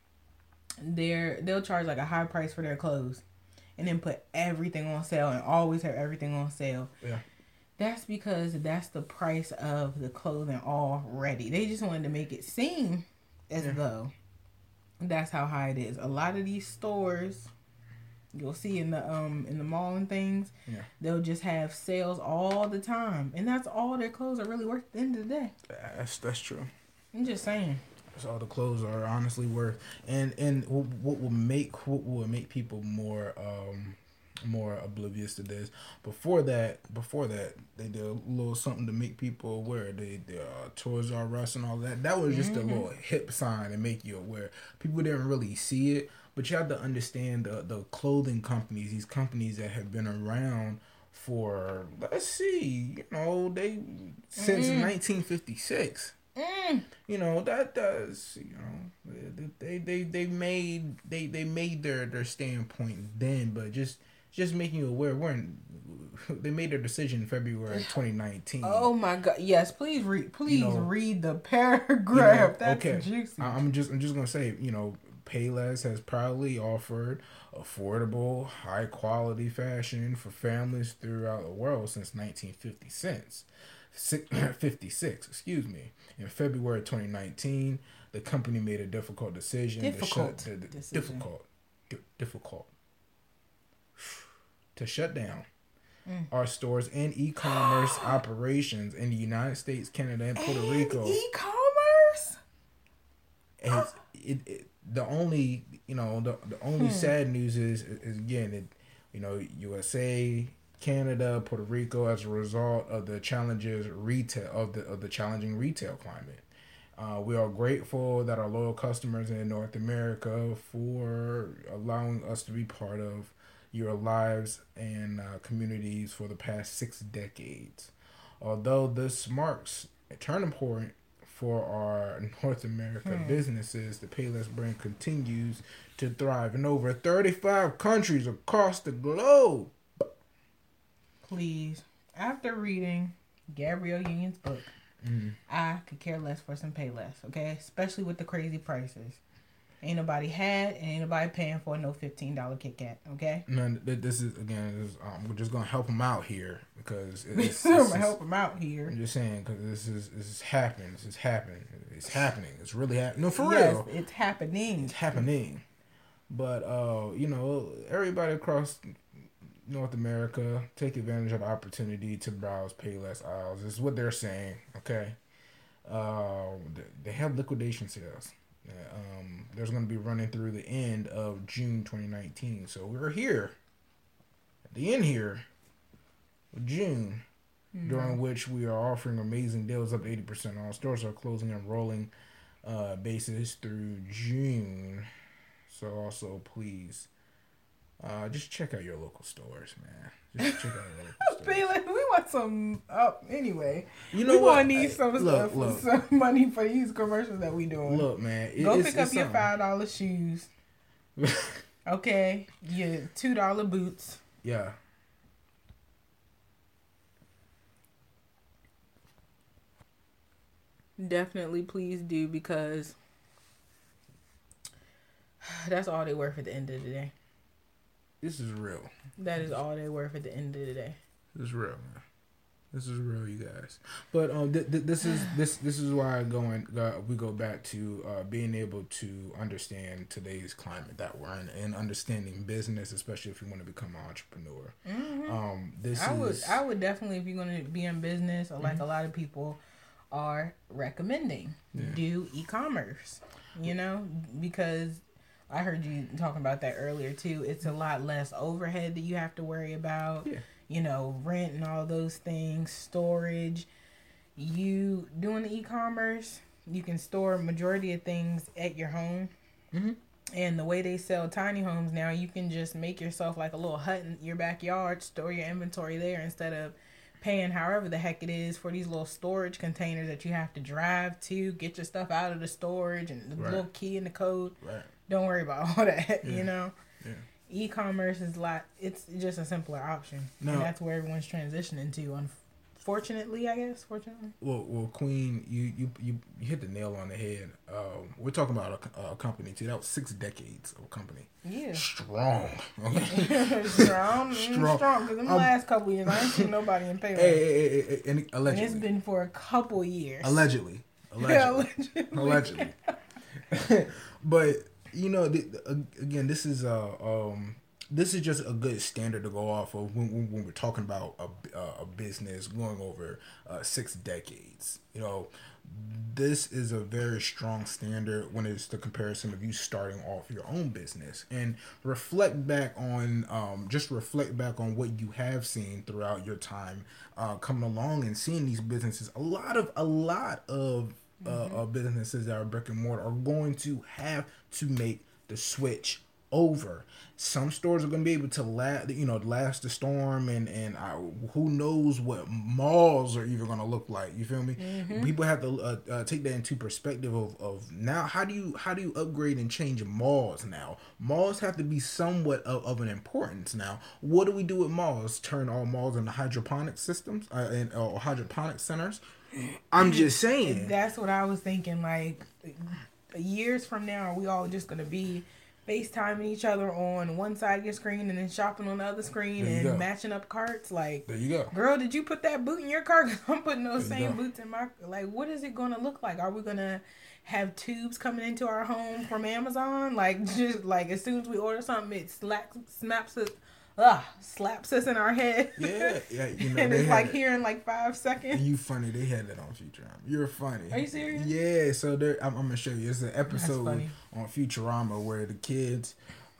their they'll charge like a high price for their clothes, and then put everything on sale and always have everything on sale. Yeah, that's because that's the price of the clothing already. They just wanted to make it seem as yeah. though that's how high it is. A lot of these stores, you'll see in the um in the mall and things, yeah. they'll just have sales all the time, and that's all their clothes are really worth at the end of the day. That's that's true. I'm just saying. That's all the clothes are honestly worth, and and what will make what will make people more um more oblivious to this. Before that, before that, they did a little something to make people aware. They the uh, Toys R Us and all that. That was just mm-hmm. a little hip sign to make you aware. People didn't really see it. But you have to understand the, the clothing companies, these companies that have been around for, let's see, you know, they since mm. nineteen fifty-six. Mm. You know, that does, you know, they they, they made they, they made their, their standpoint then, but just just making you aware, we're in, they made their decision in February twenty nineteen. Oh my God! Yes, please read. Please you know, read the paragraph. You know, That's okay. juicy. I'm just I'm just gonna say, you know, Payless has proudly offered affordable, high-quality fashion for families throughout the world since nineteen fifty-six. fifty-six, excuse me. In February twenty nineteen, the company made a difficult decision. Difficult. To shut, the, the, decision. Difficult. D- difficult. To shut down mm. our stores and e-commerce operations in the United States, Canada, and Puerto and Rico. E-commerce? And oh. it, it the only you know the the only hmm. sad news is, is again it, you know U S A, Canada, Puerto Rico as a result of the challenges retail of the of the challenging retail climate. Uh, we are grateful that our loyal customers in North America for allowing us to be part of your lives and uh, communities for the past six decades. Although this marks a turning point for our North America hmm. businesses, the Payless brand continues to thrive in over thirty-five countries across the globe. Please, after reading Gabrielle Union's book, mm. I could care less for some Payless, okay? Especially with the crazy prices. Ain't nobody had and ain't nobody paying for no fifteen dollars Kit Kat, okay? No, this is, again, this is, um, we're just going to help them out here because it's... We're going to help them out here. I'm just saying because this is, this is happening. This is happening. It's happening. It's really happening. No, for yes, real. it's happening. It's happening. But, uh, you know, everybody across North America, take advantage of the opportunity to browse Payless aisles. This is what they're saying, okay? Uh, they have liquidation sales. Um, there's going to be running through the end of June twenty nineteen. So we're here, at the end here, of June, mm-hmm. during which we are offering amazing deals up to eighty percent. All stores are closing and rolling uh, basis through June. So also please, uh, just check out your local stores, man. Just check out your local stores. Bailey, we want some up anyway. You know we what? gonna need some look, stuff, look, some money for these commercials that we doing. Look, man, it, go it's, pick up it's your something. five dollar shoes. Okay, your two dollar boots. Yeah. Definitely, please do, because that's all they worth at the end of the day. This is real. That is all they worth at the end of the day. This is real, man. This is real, you guys. But um, th- th- this is this this is why I go and uh, we go back to uh, being able to understand today's climate that we're in, and understanding business, especially if you want to become an entrepreneur. Mm-hmm. Um, this I is would I would definitely, if you're gonna be in business, or like mm-hmm. a lot of people are recommending, yeah. do e-commerce. You know, because I heard you talking about that earlier too. It's a lot less overhead that you have to worry about. Yeah. You know, rent and all those things, storage. You doing the e-commerce, you can store majority of things at your home. Mm-hmm. And the way they sell tiny homes now, you can just make yourself like a little hut in your backyard, store your inventory there, instead of paying however the heck it is for these little storage containers that you have to drive to, get your stuff out of the storage, and the right. little key and the code. Right. Don't worry about all that, yeah. you know? Yeah. E-commerce is like, it's just a simpler option. No. And that's where everyone's transitioning to, unfortunately, I guess. Fortunately. Well, well, Queen, you you, you, you hit the nail on the head. Um, we're talking about a, a company, too. That was six decades of a company. Yeah. Strong. Okay? strong. Strong. Strong. Because in the um, last couple years, I ain't seen nobody in payroll. Hey, hey, hey, hey, and allegedly. And it's been for a couple years. Allegedly. Allegedly. Allegedly. Allegedly. But... You know, the, the, again, this is uh, um, this is just a good standard to go off of when, when we're talking about a, uh, a business going over uh, six decades. You know, this is a very strong standard when it's the comparison of you starting off your own business, and reflect back on, um, just reflect back on what you have seen throughout your time uh, coming along and seeing these businesses. A lot of, a lot of. Uh, mm-hmm. uh, businesses that are brick and mortar are going to have to make the switch over. Some stores are going to be able to last, you know, last the storm, and and uh, who knows what malls are even going to look like. You feel me? Mm-hmm. People have to uh, uh, take that into perspective of, of now. How do you how do you upgrade and change malls now? Malls have to be somewhat of, of an importance now. What do we do with malls? Turn all malls into hydroponic systems uh, and uh, hydroponic centers. I'm just saying. That's what I was thinking. Like, years from now, are we all just going to be FaceTiming each other on one side of your screen and then shopping on the other screen and go. matching up carts? Like, there you go. Girl, did you put that boot in your cart? Because I'm putting those there same boots in my... Like, what is it going to look like? Are we going to have tubes coming into our home from Amazon? Like, just like as soon as we order something, it slaps, snaps it. Ugh, slaps us in our head. Yeah, yeah, you know. And it's like it. Here in like five seconds. You funny? They had that on Futurama. You're funny. Are you serious? Yeah. So there, I'm, I'm gonna show you. It's an episode on Futurama where the kids,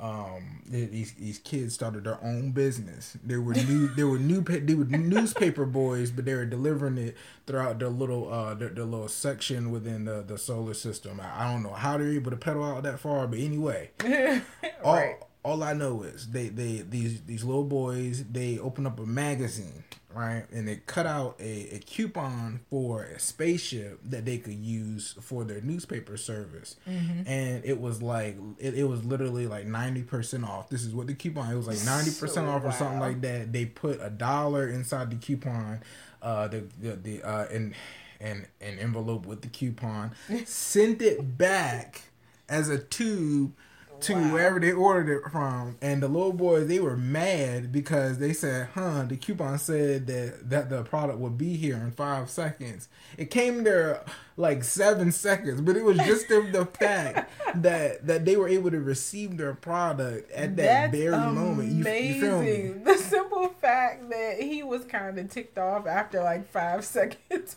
um, these these kids started their own business. They were new. They were new. They were newspaper boys, but they were delivering it throughout their little uh their, their little section within the, the solar system. I, I don't know how they're able to pedal out that far, but anyway, right. all, All I know is they, they these these little boys, they open up a magazine, right, and they cut out a, a coupon for a spaceship that they could use for their newspaper service, mm-hmm. and it was like it, it was literally like ninety percent off. This is what the coupon. It was like ninety percent so, off or wow. something like that. They put a dollar inside the coupon, uh, the the, the uh, and and an envelope with the coupon, sent it back as a tube to wow. wherever they ordered it from, and the little boys, they were mad because they said, huh, the coupon said that, that the product would be here in five seconds. It came there like seven seconds, but it was just the, the fact that that they were able to receive their product at that That's very amazing. moment. You, you feel me? The simple fact that he was kind of ticked off after like five seconds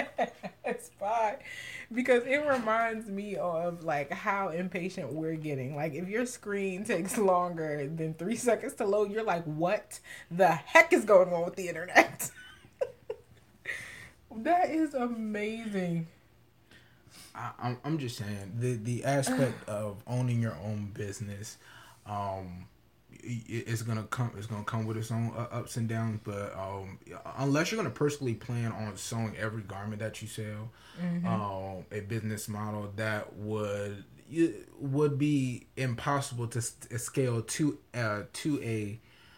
passed by. Because it reminds me of like how impatient we're getting. Like if your screen takes longer than three seconds to load, you're like, what the heck is going on with the internet? That is amazing. I, I'm I'm just saying the the aspect of owning your own business, um, it, it's gonna come it's gonna come with its own uh, ups and downs. But um, unless you're gonna personally plan on sewing every garment that you sell, mm-hmm. um, a business model that would it would be impossible to scale to uh, to a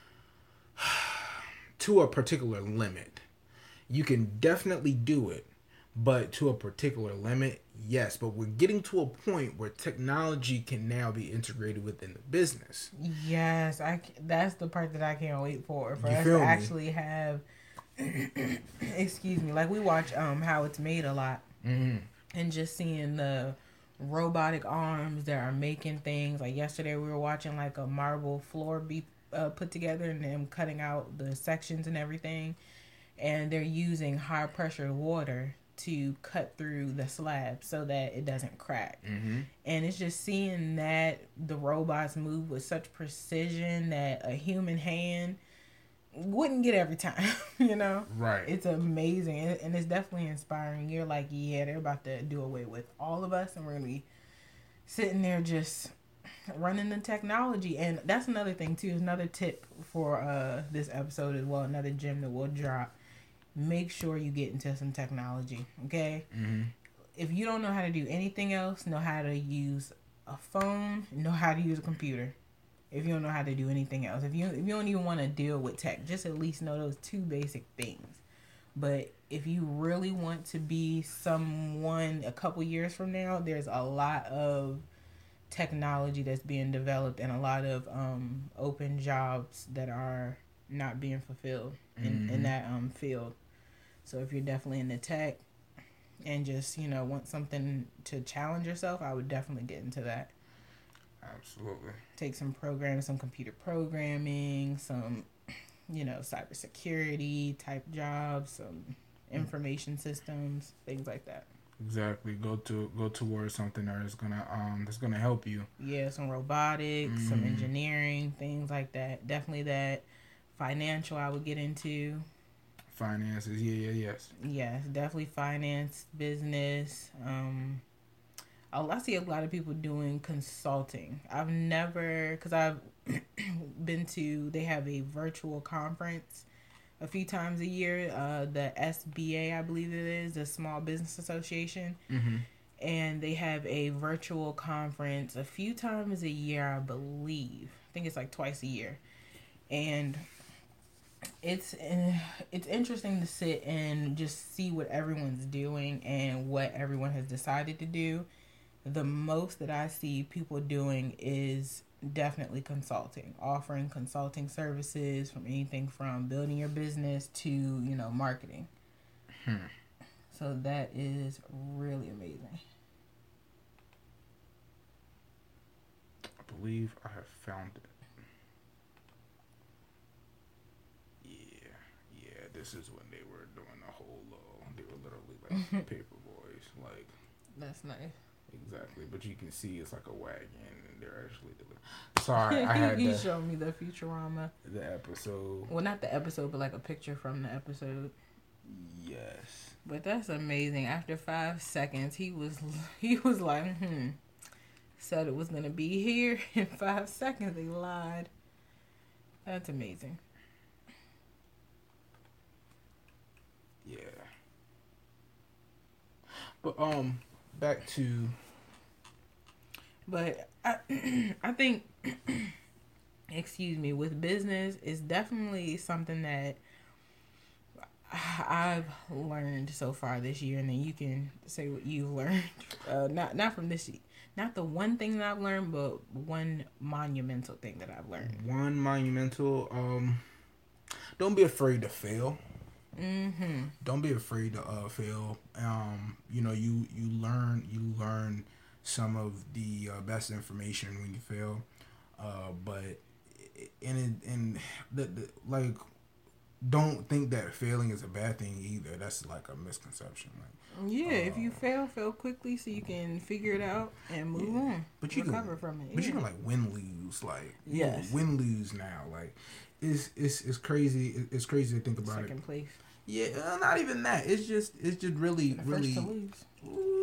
to a particular limit. You can definitely do it, but to a particular limit, yes. But we're getting to a point where technology can now be integrated within the business. Yes, I. That's the part that I can't wait for for you us to me? actually have. Excuse me, like we watch um How It's Made a lot, mm-hmm. and just seeing the robotic arms that are making things. Like yesterday, we were watching like a marble floor be uh, put together, and them cutting out the sections and everything. And they're using high pressure water to cut through the slab so that it doesn't crack. Mm-hmm. And it's just seeing that the robots move with such precision that a human hand wouldn't get every time, you know? Right. It's amazing. And, and it's definitely inspiring. You're like, yeah, they're about to do away with all of us, and we're going to be sitting there just running the technology. And that's another thing, too. Another tip for uh, this episode as well, another gem that we'll drop. Make sure you get into some technology, okay? Mm-hmm. If you don't know how to do anything else, know how to use a phone, know how to use a computer. If you don't know how to do anything else. If you if you don't even want to deal with tech, just at least know those two basic things. But if you really want to be someone a couple years from now, there's a lot of technology that's being developed and a lot of um, open jobs that are not being fulfilled in, mm-hmm. in that um, field. So if you're definitely in the tech and just, you know, want something to challenge yourself, I would definitely get into that. Absolutely. Take some programs, some computer programming, some, you know, cybersecurity type jobs, some information systems, things like that. Exactly. Go to go towards something that is gonna um that's gonna help you. Yeah, some robotics, mm-hmm. some engineering, things like that. Definitely that. Financial, I would get into. Finances, yeah, yeah, yes. Yes, definitely finance, business. Um, I see a lot of people doing consulting. I've never, because I've been to, they have a virtual conference a few times a year. Uh, the S B A, I believe it is, the Small Business Association. Mm-hmm. And they have a virtual conference a few times a year, I believe. I think it's like twice a year. And it's it's interesting to sit and just see what everyone's doing and what everyone has decided to do. The most that I see people doing is definitely consulting, offering consulting services from anything from building your business to, you know, marketing. Hmm. So that is really amazing. I believe I have found it. This is when they were doing the whole, uh, they were literally like paper boys, like. That's nice. Exactly, but you can see it's like a wagon, and they're actually delivering. Sorry, I had you to showed me the Futurama. The episode. Well, not the episode, but like a picture from the episode. Yes. But that's amazing. After five seconds, he was he was like, hmm. Said it was gonna be here in five seconds. They lied. That's amazing. Yeah. But um back to But I I think excuse me, with business it's definitely something that I've learned so far this year, and then you can say what you've learned. Uh, not not from this not the one thing that I've learned, but one monumental thing that I've learned. One monumental um don't be afraid to fail. Mm-hmm. Don't be afraid to uh, fail. Um, you know, you, you learn you learn some of the uh, best information when you fail. Uh, but in in the, the like, don't think that failing is a bad thing either. That's like a misconception. Like, yeah, uh, if you fail, fail quickly so you can figure it out and move yeah. on. But you recover can, from it. But yeah. you can like win lose like yes, win lose now like. It's, it's it's crazy. It's crazy to think about Second it. Second place. Yeah, uh, not even that. It's just it's just really the really. First to lose. Ooh,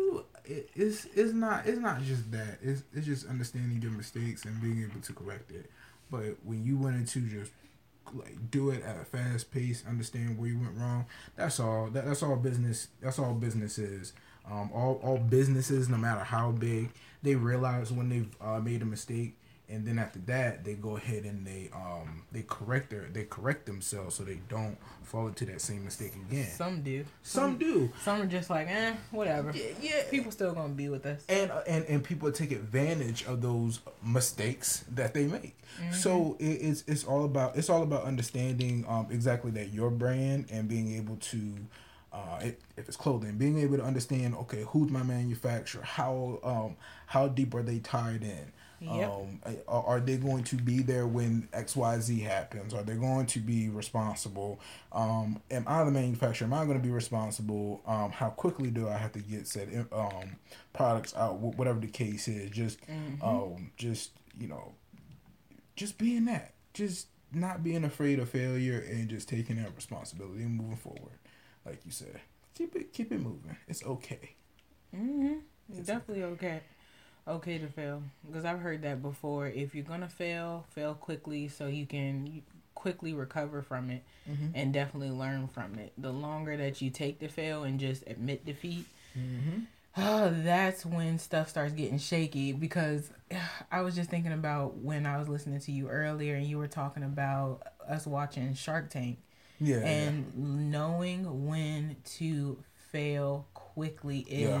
it, it's it's not it's not just that. It's it's just understanding your mistakes and being able to correct it. But when you wanted to just like do it at a fast pace, understand where you went wrong. That's all. That, that's all business. That's all business is. Um, all all businesses, no matter how big, they realize when they've uh, made a mistake, and then after that, they go ahead and they um they correct their they correct themselves so they don't fall into that same mistake again. Some do. Some, Some do. Some are just like, eh, whatever. Yeah, yeah. People still gonna be with us. And and and people take advantage of those mistakes that they make. Mm-hmm. So it, it's it's all about it's all about understanding um exactly that your brand and being able to. Uh, it, if it's clothing, being able to understand, okay, who's my manufacturer? How um how deep are they tied in? Yep. Um, are, are they going to be there when X Y Z happens? Are they going to be responsible? Um, am I the manufacturer? Am I going to be responsible? Um, how quickly do I have to get said um products out? Whatever the case is, just mm-hmm. um just you know, just being that, just not being afraid of failure and just taking that responsibility and moving forward. Like you said, keep it keep it moving. It's okay. Mhm. It's definitely okay. Okay to fail, because I've heard that before. If you're gonna fail, fail quickly so you can quickly recover from it, mm-hmm. and definitely learn from it. The longer that you take to fail and just admit defeat, mm-hmm. oh, that's when stuff starts getting shaky. Because I was just thinking about when I was listening to you earlier, and you were talking about us watching Shark Tank. Yeah, and yeah. knowing when to fail quickly is yeah.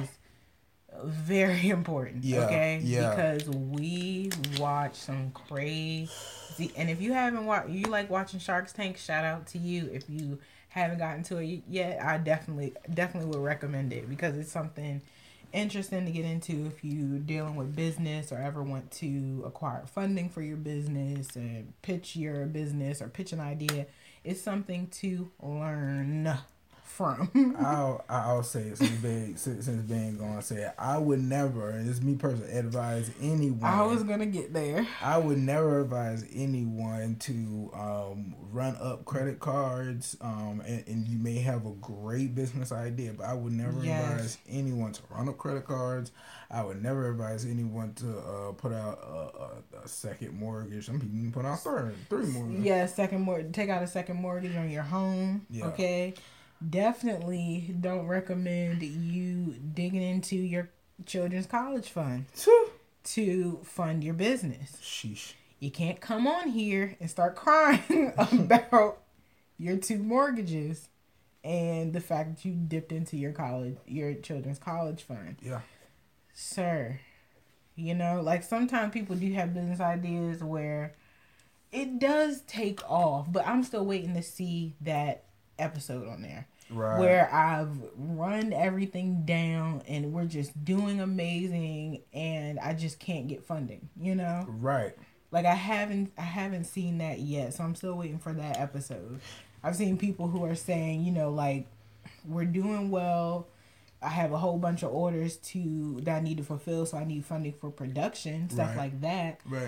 very important. Yeah, okay, yeah. Because we watch some crazy, and if you haven't watched, you like watching Shark Tank, shout out to you. If you haven't gotten to it yet, I definitely, definitely would recommend it, because it's something interesting to get into if you're dealing with business or ever want to acquire funding for your business and pitch your business or pitch an idea. It's something to learn from. I'll I'll say it since Ben since, since Ben gonna say it. I would never, and it's me personally, advise anyone. I was gonna get there. I would never advise anyone to um, run up credit cards. Um, and, and you may have a great business idea, but I would never yes. advise anyone to run up credit cards. I would never advise anyone to uh, put out a, a, a second mortgage. Some people even put out third, three mortgages. Yeah, second mortgage. Take out a second mortgage on your home. Yeah. Okay. Definitely don't recommend you digging into your children's college fund to fund your business. Sheesh. You can't come on here and start crying about your two mortgages and the fact that you dipped into your college, your children's college fund. Yeah. Sir, you know, like sometimes people do have business ideas where it does take off, but I'm still waiting to see that episode on there. Right. Where I've run everything down and we're just doing amazing and I just can't get funding, you know? Right. Like I haven't I haven't seen that yet, so I'm still waiting for that episode. I've seen people who are saying, you know, like, we're doing well. I have a whole bunch of orders to that I need to fulfill, so I need funding for production, stuff right. like that. Right.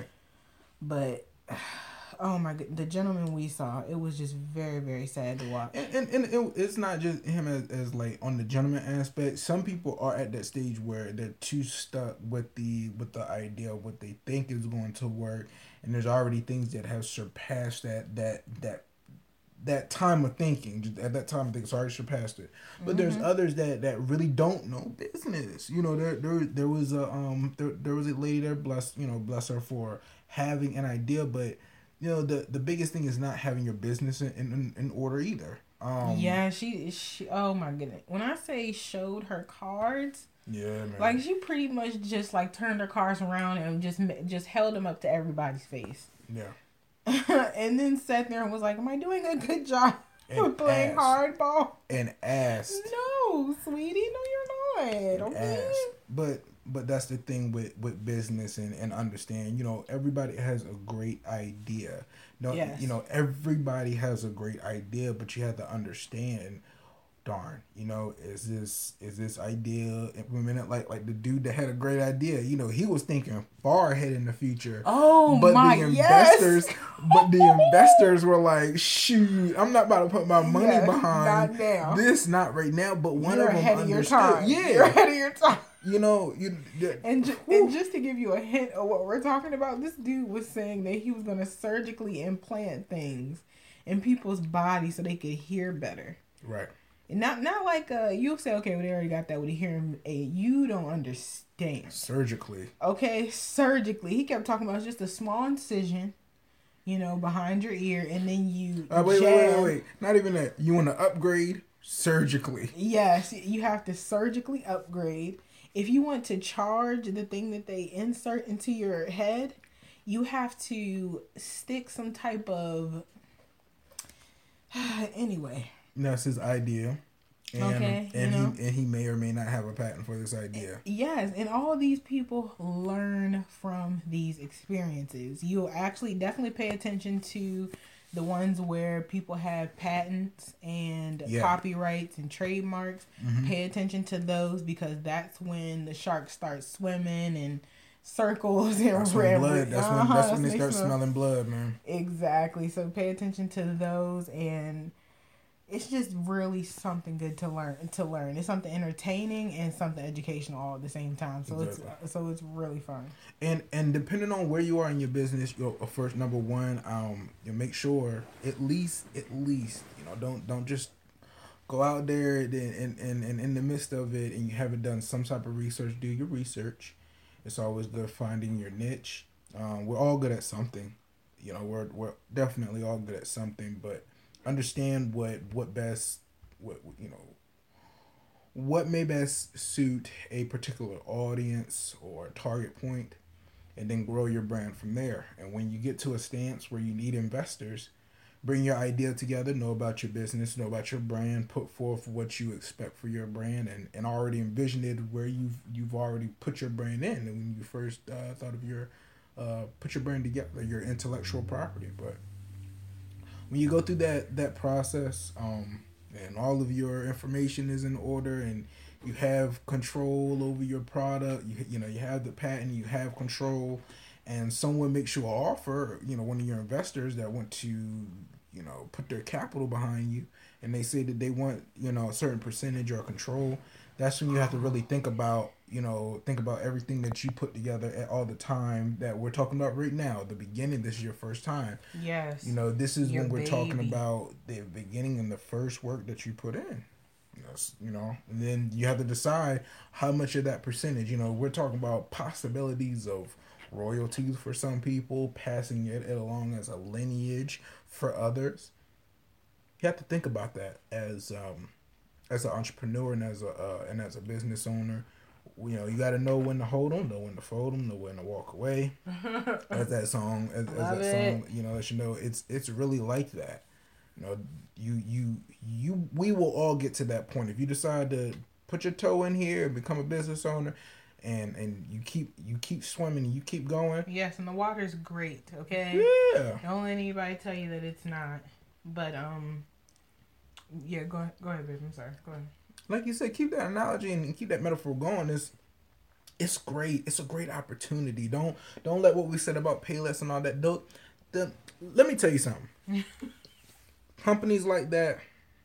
But oh my god, the gentleman we saw, it was just very, very sad to watch. And and, and it, it's not just him as, as like on the gentleman aspect. Some people are at that stage where they're too stuck with the with the idea of what they think is going to work, and there's already things that have surpassed that that that. that time of thinking. At that time of thinking, sorry, surpassed it. But mm-hmm. there's others that, that really don't know business. You know, there there there was a um there, there was a lady there, bless you know bless her for having an idea, but you know the the biggest thing is not having your business in in, in order either. Um, yeah, she she oh my goodness. When I say showed her cards, yeah, man. Like she pretty much just like turned her cards around and just just held them up to everybody's face. Yeah. And then sat there and was like, am I doing a good job of playing hardball? And asked. No, sweetie, no you're not. Okay. Asked. But but that's the thing with, with business and, and understand, you know, everybody has a great idea. No, yes. You know, everybody has a great idea, but you have to understand, darn, you know, is this is this idea implemented like like the dude that had a great idea? You know, he was thinking far ahead in the future. Oh but my the investors, yes. but the investors were like, shoot, I'm not about to put my money yes, behind not now. this, not right now. But one You're of them ahead understood. Of your time. Yeah, you're ahead of your time. You know, you and ju- and just to give you a hint of what we're talking about, this dude was saying that he was going to surgically implant things in people's bodies so they could hear better. Right. And not not like uh you'll say, okay, well they already got that with a hearing aid. You don't understand. Surgically. Okay, surgically. He kept talking about just a small incision, you know, behind your ear, and then you. Uh, wait, wait, wait, wait, wait. Not even that. You want to upgrade surgically. Yes, you have to surgically upgrade. If you want to charge the thing that they insert into your head, you have to stick some type of. Anyway. That's his idea. And, okay. And you know? he and he may or may not have a patent for this idea. Yes, and all these people learn from these experiences. You'll actually definitely pay attention to the ones where people have patents and yeah. copyrights and trademarks. Mm-hmm. Pay attention to those because that's when the sharks start swimming and circles and that's when blood. That's uh-huh, when that's, that's when they they start smell. smelling blood, man. Exactly. So pay attention to those, and it's just really something good to learn. To learn, it's something entertaining and something educational all at the same time. So exactly. it's so it's really fun. And and depending on where you are in your business, your first number one, um, you make sure at least at least you know don't don't just go out there and and, and and in the midst of it and you haven't done some type of research. Do your research. It's always good finding your niche. Um, we're all good at something, you know. We're we're definitely all good at something, but understand what what best what you know what may best suit a particular audience or target point, and then grow your brand from there. And when you get to a stance where you need investors, bring your idea together, know about your business, know about your brand, put forth what you expect for your brand, and, and already envision it where you've you've already put your brand in. And when you first uh, thought of your uh, put your brand together, your intellectual property, but when you go through that that process, um, and all of your information is in order, and you have control over your product, you you know you have the patent, you have control, and someone makes you an offer, you know, one of your investors that want to, you know, put their capital behind you, and they say that they want, you know, a certain percentage or control. That's when you have to really think about, you know, think about everything that you put together at all the time that we're talking about right now. The beginning, this is your first time. Yes. You know, this is your when we're baby. talking about the beginning and the first work that you put in. Yes, you know, and then you have to decide how much of that percentage. You know, we're talking about possibilities of royalties for some people, passing it along as a lineage for others. You have to think about that as um, as an entrepreneur and as a uh, and as a business owner. You know, you got to know when to hold them, know when to fold them, know when to walk away. as that song, as, as that song, you know, let you know it's it's really like that. You know, you you you we will all get to that point if you decide to put your toe in here and become a business owner. And and you keep you keep swimming and you keep going. Yes, and the water's great. Okay. Yeah. Don't let anybody tell you that it's not. But um, yeah. Go ahead, go ahead, baby. I'm sorry. Go ahead. Like you said, keep that analogy and keep that metaphor going. It's it's great. It's a great opportunity. Don't don't let what we said about Payless and all that. Don't. The, let me tell you something. Companies like that.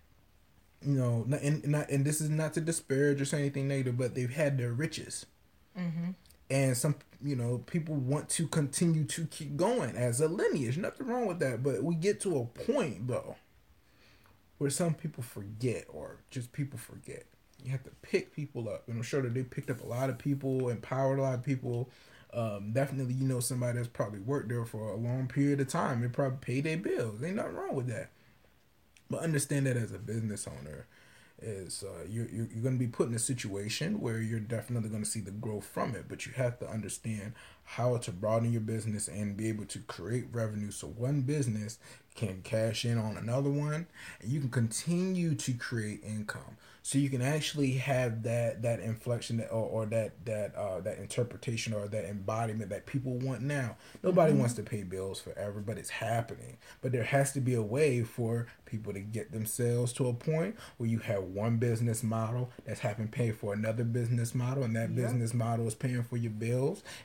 You know, and not and this is not to disparage or say anything negative, but they've had their riches. Mm-hmm. And some, you know, people want to continue to keep going as a lineage. Nothing wrong with that. But we get to a point, though, where some people forget or just people forget. You have to pick people up. And I'm sure that they picked up a lot of people, empowered a lot of people. Um, definitely, you know, somebody that's probably worked there for a long period of time. They probably pay their bills. Ain't nothing wrong with that. But understand that as a business owner, is uh, you're, you're, you're going to be put in a situation where you're definitely going to see the growth from it, but you have to understand how to broaden your business and be able to create revenue so one business can cash in on another one and you can continue to create income. So you can actually have that that inflection that, or, or that that uh, that interpretation or that embodiment that people want now. Nobody mm-hmm. wants to pay bills forever, but it's happening. But there has to be a way for people to get themselves to a point where you have one business model that's having to pay for another business model, and that yep. business model is paying for your bills, and you are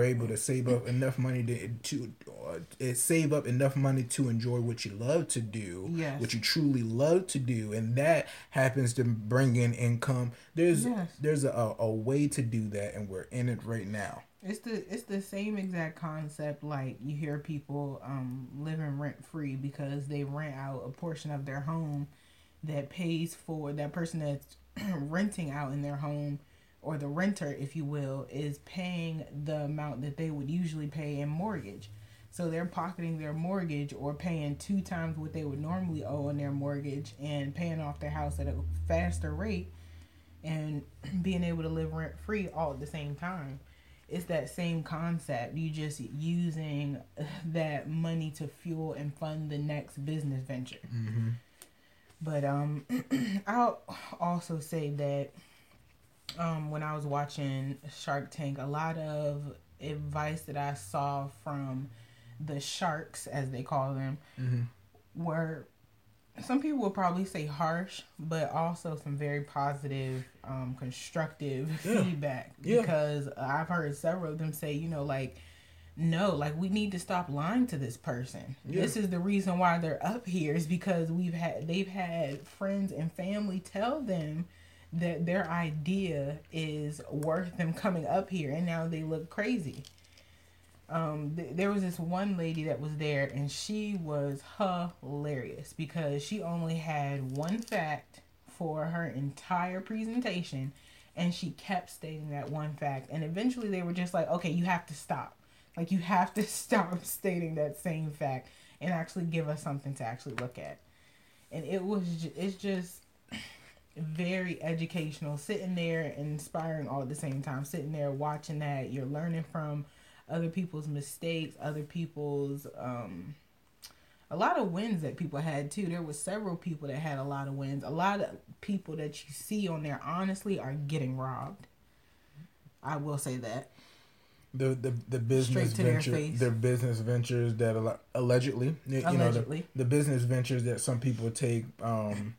able to save up enough money to to uh, save up enough money to enjoy what you love to do, yes. what you truly love to do, and that happens to bring in income. There's yes. there's a, a way to do that, and we're in it right now. It's the it's the same exact concept. Like you hear people um, living rent free because they rent out a portion of their home that pays for that person that's renting out in their home, or the renter, if you will, is paying the amount that they would usually pay in mortgage. So they're pocketing their mortgage or paying two times what they would normally owe on their mortgage and paying off their house at a faster rate and being able to live rent free all at the same time. It's that same concept. You just using that money to fuel and fund the next business venture. Mm-hmm. But um, I'll also say that um, when I was watching Shark Tank, a lot of advice that I saw from the sharks, as they call them, mm-hmm. were, some people will probably say harsh, but also some very positive, um, constructive yeah. feedback. Yeah. Because I've heard several of them say, you know, like, no, like we need to stop lying to this person. Yeah. This is the reason why they're up here, is because we've had they've had friends and family tell them that their idea is worth them coming up here, and now they look crazy. Um, th- there was this one lady that was there, and she was hilarious because she only had one fact for her entire presentation, and she kept stating that one fact. And eventually they were just like, okay, you have to stop. Like, you have to stop stating that same fact and actually give us something to actually look at. And it was, ju- it's just very educational, sitting there and inspiring all at the same time, sitting there watching that. You're learning from other people's mistakes, other people's, um, a lot of wins that people had too. There were several people that had a lot of wins. A lot of people that you see on there, honestly, are getting robbed. I will say that. The the the business venture, their, their business ventures that al- allegedly, you allegedly. know, the, the business ventures that some people take. Um,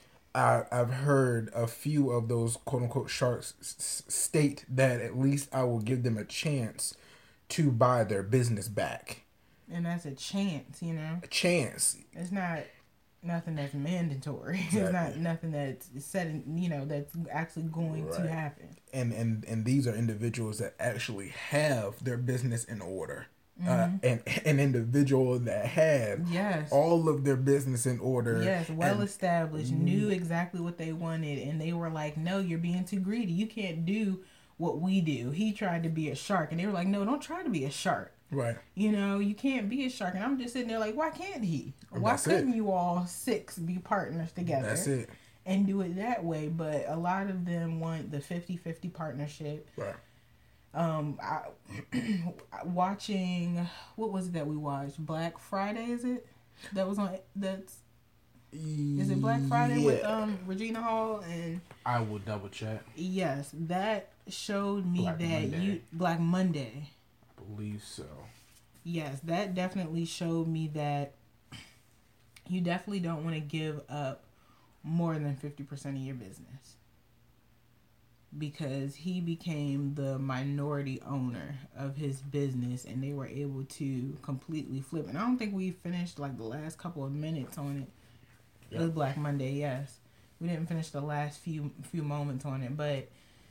I I've heard a few of those quote unquote sharks s- state that at least I will give them a chance to buy their business back. And that's a chance, you know. A chance. It's not nothing that's mandatory. Exactly. It's not nothing that's said, you know, that's actually going right. to happen. And and and these are individuals that actually have their business in order. Mm-hmm. Uh, and an individual that had yes. all of their business in order. Yes, well established, knew exactly what they wanted, and they were like, no, you're being too greedy. You can't do what we do. He tried to be a shark, and they were like, no, don't try to be a shark. Right. You know, you can't be a shark. And I'm just sitting there like, why can't he? Why That's couldn't it. you all six be partners together? That's it. And do it that way. But a lot of them want the fifty-fifty partnership. Right. Um, I, watching, what was it that we watched? Black Friday, is it? That was on, that's, is it Black Friday yeah. with um Regina Hall and... I will double check. Yes, that showed me Black that Monday. you... Black Monday. I believe so. Yes, that definitely showed me that you definitely don't want to give up more than fifty percent of your business. Because he became the minority owner of his business, and they were able to completely flip. And I don't think we finished like the last couple of minutes on it. Yep. It was Black Monday, yes. We didn't finish the last few few moments on it, but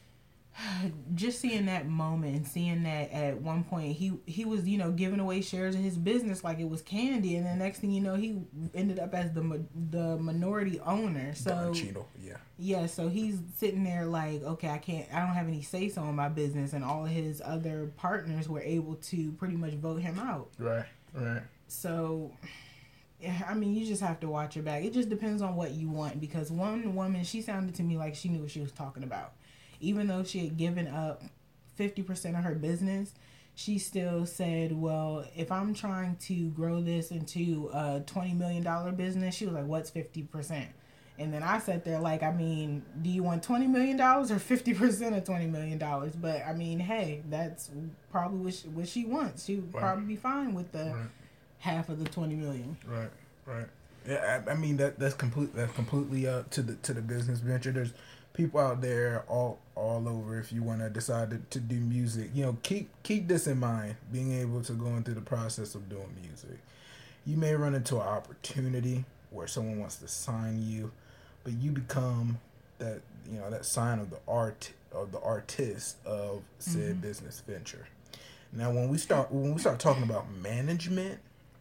just seeing that moment and seeing that at one point he he was, you know, giving away shares of his business like it was candy, and the next thing you know, he ended up as the the minority owner. So Don Cheadle, yeah, yeah. So he's sitting there like, okay, I can't, I don't have any say so in my business, and all of his other partners were able to pretty much vote him out. Right, right. So, I mean, you just have to watch your back. It just depends on what you want, because one woman, she sounded to me like she knew what she was talking about. Even though she had given up fifty percent of her business, she still said, well, if I'm trying to grow this into a twenty million dollars business, she was like, what's fifty percent? And then I sat there like, I mean, do you want twenty million dollars or fifty percent of twenty million dollars? But, I mean, hey, that's probably what she, what she wants. She would right. probably be fine with the right. half of the twenty million dollars. Right, right. Yeah, I, I mean, that that's complete. That's completely up to the to the business venture. There's people out there all all over, if you want to decide to, to do music, you know, keep keep this in mind. Being able to go into the process of doing music, you may run into an opportunity where someone wants to sign you, but you become that you know that sign of the art of the artist of said mm-hmm. business venture. Now, when we start when we start talking about management,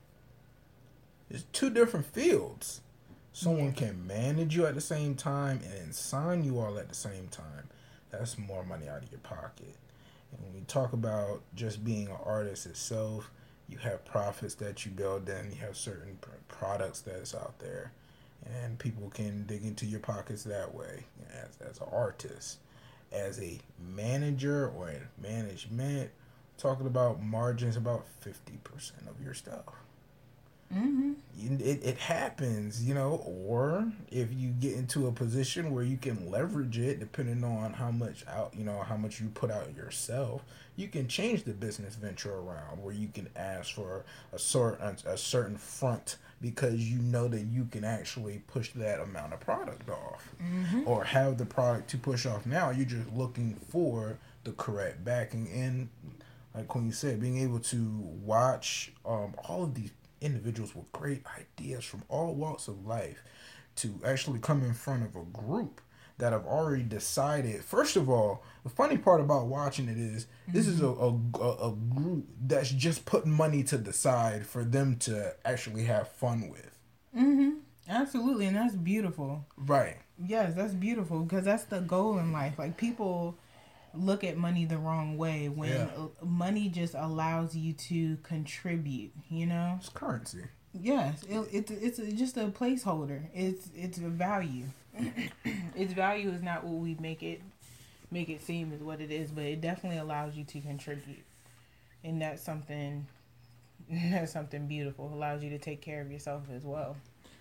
it's two different fields. Someone can manage you at the same time and sign you all at the same time. That's more money out of your pocket. And when we talk about just being an artist itself, you have profits that you build in. You have certain products that's out there. And people can dig into your pockets that way as, as an artist. As a manager or in management, talking about margins about fifty percent of your stuff. Mm-hmm. It, it happens, you know, or if you get into a position where you can leverage it, depending on how much out, you know, how much you put out yourself, you can change the business venture around where you can ask for a sort a certain front because you know that you can actually push that amount of product off, mm-hmm. or have the product to push off. Now you're just looking for the correct backing, and like Queen said, being able to watch um, all of these individuals with great ideas from all walks of life to actually come in front of a group that have already decided. First of all, the funny part about watching it is mm-hmm. this is a, a, a group that's just putting money to the side for them to actually have fun with. Mm-hmm. Absolutely, and that's beautiful. Right. Yes, that's beautiful because that's the goal in life. Like, people look at money the wrong way when yeah. money just allows you to contribute, you know? It's currency. Yes, it, it, it's just a placeholder. It's it's a value. Its value is not what we make it make it seem is what it is, but it definitely allows you to contribute. And that's something that's something beautiful. It allows you to take care of yourself as well.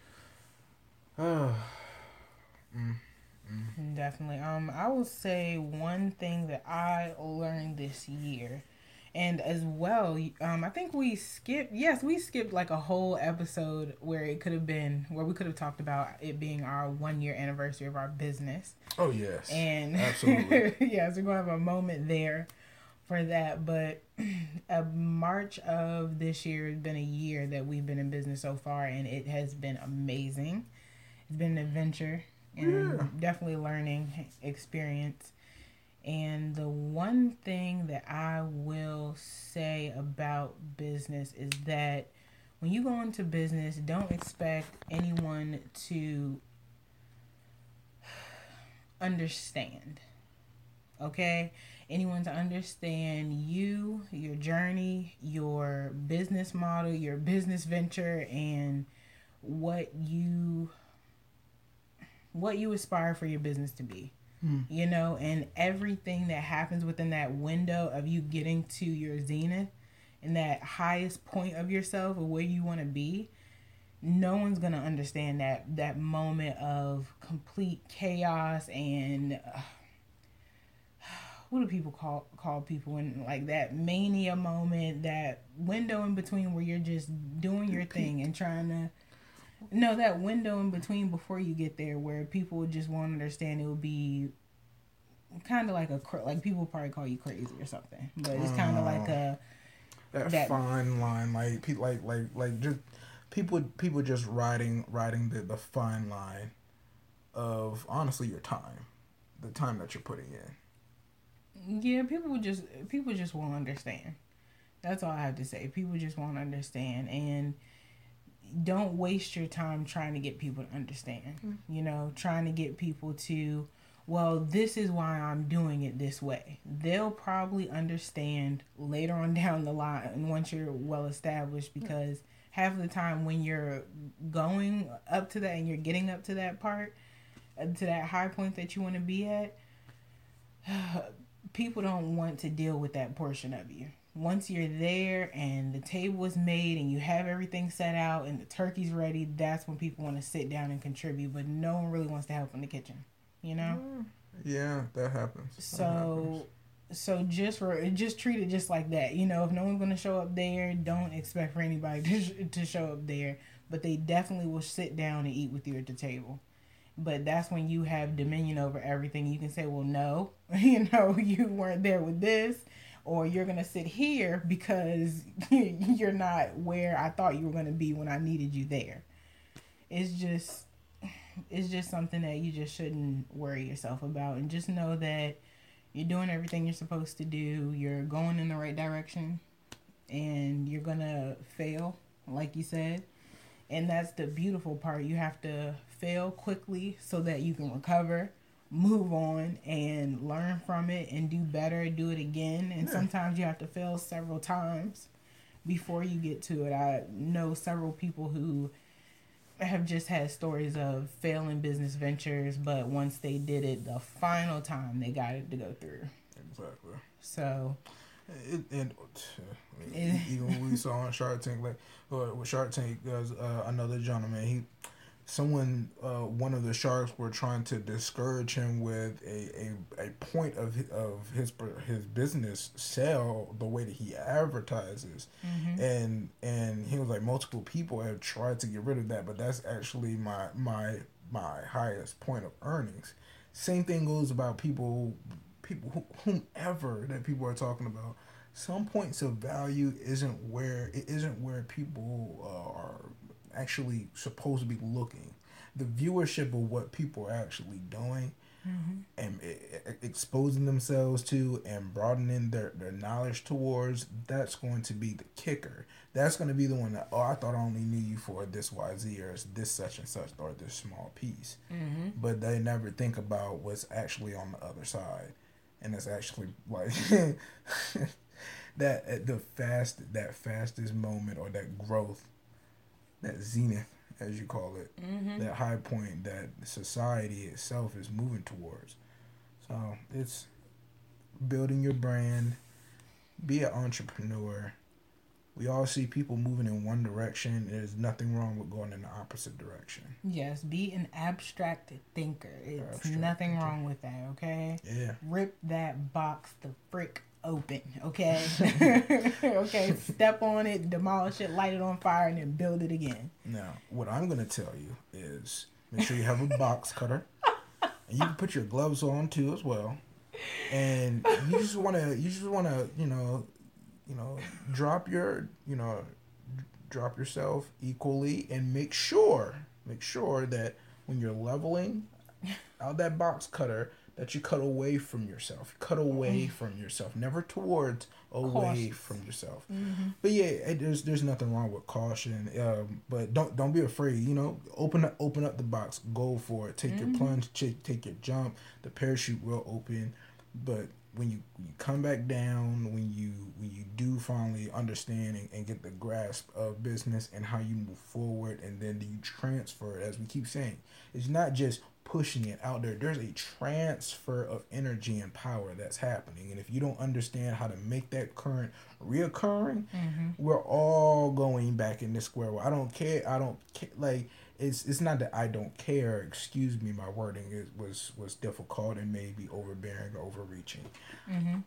Oh. mm. Mm. Definitely. Um, I will say one thing that I learned this year, and as well, um, I think we skipped. Yes, we skipped like a whole episode where it could have been where we could have talked about it being our one year anniversary of our business. Oh yes, and absolutely. Yes, we're gonna have a moment there for that. But uh, March of this year has been a year that we've been in business so far, and it has been amazing. It's been an adventure. And yeah. definitely learning experience. And the one thing that I will say about business is that when you go into business, don't expect anyone to understand. Okay? Anyone to understand you, your journey, your business model, your business venture, and what you what you aspire for your business to be, hmm. you know, and everything that happens within that window of you getting to your zenith and that highest point of yourself or where you want to be. No one's going to understand that, that moment of complete chaos and uh, what do people call, call people in like that mania moment, that window in between where you're just doing your thing and trying to, No, that window in between before you get there where people just won't understand. It will be kind of like a, like people probably call you crazy or something, but it's kind of like a, that, that fine line, like, like, like, like just people, people just riding, riding the, the fine line of honestly your time, the time that you're putting in. Yeah. People just, people just won't understand. That's all I have to say. People just won't understand. And don't waste your time trying to get people to understand, mm. you know, trying to get people to, well, this is why I'm doing it this way. They'll probably understand later on down the line once you're well established, because mm. half of the time when you're going up to that and you're getting up to that part, uh, to that high point that you want to be at, people don't want to deal with that portion of you. Once you're there and the table is made and you have everything set out and the turkey's ready, that's when people want to sit down and contribute. But no one really wants to help in the kitchen, you know? Yeah, that happens. So, that happens. so just for just treat it just like that. You know, if no one's going to show up there, don't expect for anybody to to show up there. But they definitely will sit down and eat with you at the table. But that's when you have dominion over everything. You can say, well, no, you know, you weren't there with this, or you're going to sit here because you're not where I thought you were going to be when I needed you there. It's just, it's just something that you just shouldn't worry yourself about. And just know that you're doing everything you're supposed to do. You're going in the right direction, and you're going to fail, like you said. And that's the beautiful part. You have to fail quickly so that you can recover, move on, and learn from it and do better, do it again. And yeah. Sometimes you have to fail several times before you get to it. I know several people who have just had stories of failing business ventures, but once they did it the final time, they got it to go through. Exactly. So... It, and I mean, even when we saw on Shark Tank, like uh, with Shark Tank, there's uh, another gentleman. He, someone, uh, one of the sharks were trying to discourage him with a, a, a point of his, of his his business sell the way that he advertises, mm-hmm. and and he was like, multiple people have tried to get rid of that, but that's actually my my my highest point of earnings. Same thing goes about people. People, whomever that people are talking about, some points of value isn't where it isn't where people uh, are actually supposed to be looking. The viewership of what people are actually doing, mm-hmm. and it, exposing themselves to and broadening their, their knowledge towards, that's going to be the kicker. That's going to be the one that, oh, I thought I only knew you for this Y Z or this such and such or this small piece. Mm-hmm. But they never think about what's actually on the other side. And it's actually like that at the fast that fastest moment or that growth, that zenith, as you call it, mm-hmm. that high point that society itself is moving towards. So it's building your brand, be an entrepreneur. We all see people moving in one direction. There's nothing wrong with going in the opposite direction. Yes, be an abstract thinker. It's abstract nothing thinker. Wrong with that, okay? Yeah. Rip that box the frick open, okay? Okay, step on it, demolish it, light it on fire, and then build it again. Now, what I'm going to tell you is make sure you have a box cutter. And you can put your gloves on, too, as well. And you just want to, you just want to, you know... You know, drop your, you know, drop yourself equally and make sure, make sure that when you're leveling out that box cutter, that you cut away from yourself. Cut away from yourself. Never towards, away Cautious. From yourself. Mm-hmm. But yeah, it, there's there's nothing wrong with caution. Um, but don't don't be afraid. You know, open up open up the box. Go for it. Take mm-hmm. your plunge. Take, take your jump. The parachute will open. But when you, when you come back down, when you when you do finally understand and, and get the grasp of business and how you move forward, and then you transfer it, as we keep saying, it's not just pushing it out there. There's a transfer of energy and power that's happening, and if you don't understand how to make that current reoccurring, mm-hmm. we're all going back in this square one. I don't care. I don't care. Like. It's it's not that I don't care. Excuse me, my wording is, was was difficult and maybe overbearing or overreaching. Mm-hmm.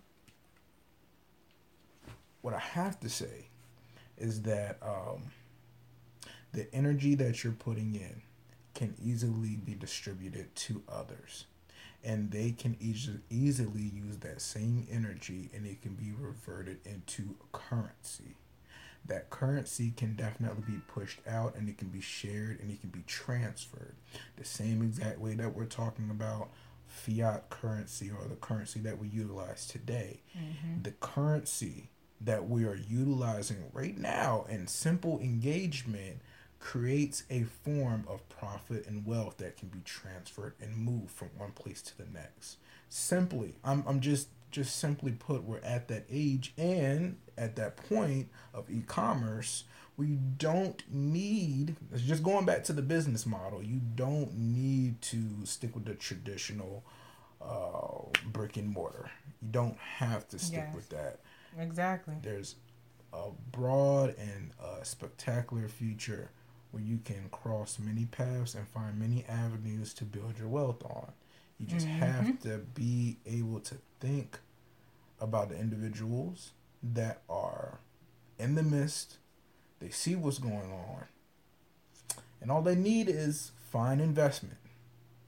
What I have to say is that um, the energy that you're putting in can easily be distributed to others. And they can easily easily use that same energy, and it can be reverted into currency. That currency can definitely be pushed out, and it can be shared, and it can be transferred. The same exact way that we're talking about fiat currency, or the currency that we utilize today. Mm-hmm. The currency that we are utilizing right now in simple engagement creates a form of profit and wealth that can be transferred and moved from one place to the next. Simply, I'm I'm just just simply put, we're at that age and at that point of e-commerce. We don't need, it's just going back to the business model, you don't need to stick with the traditional uh, brick and mortar. You don't have to stick yes. with that. Exactly. There's a broad and uh, spectacular future where you can cross many paths and find many avenues to build your wealth on. You just mm-hmm. have to be able to think about the individuals that are in the midst. They see what's going on, and all they need is fine investment.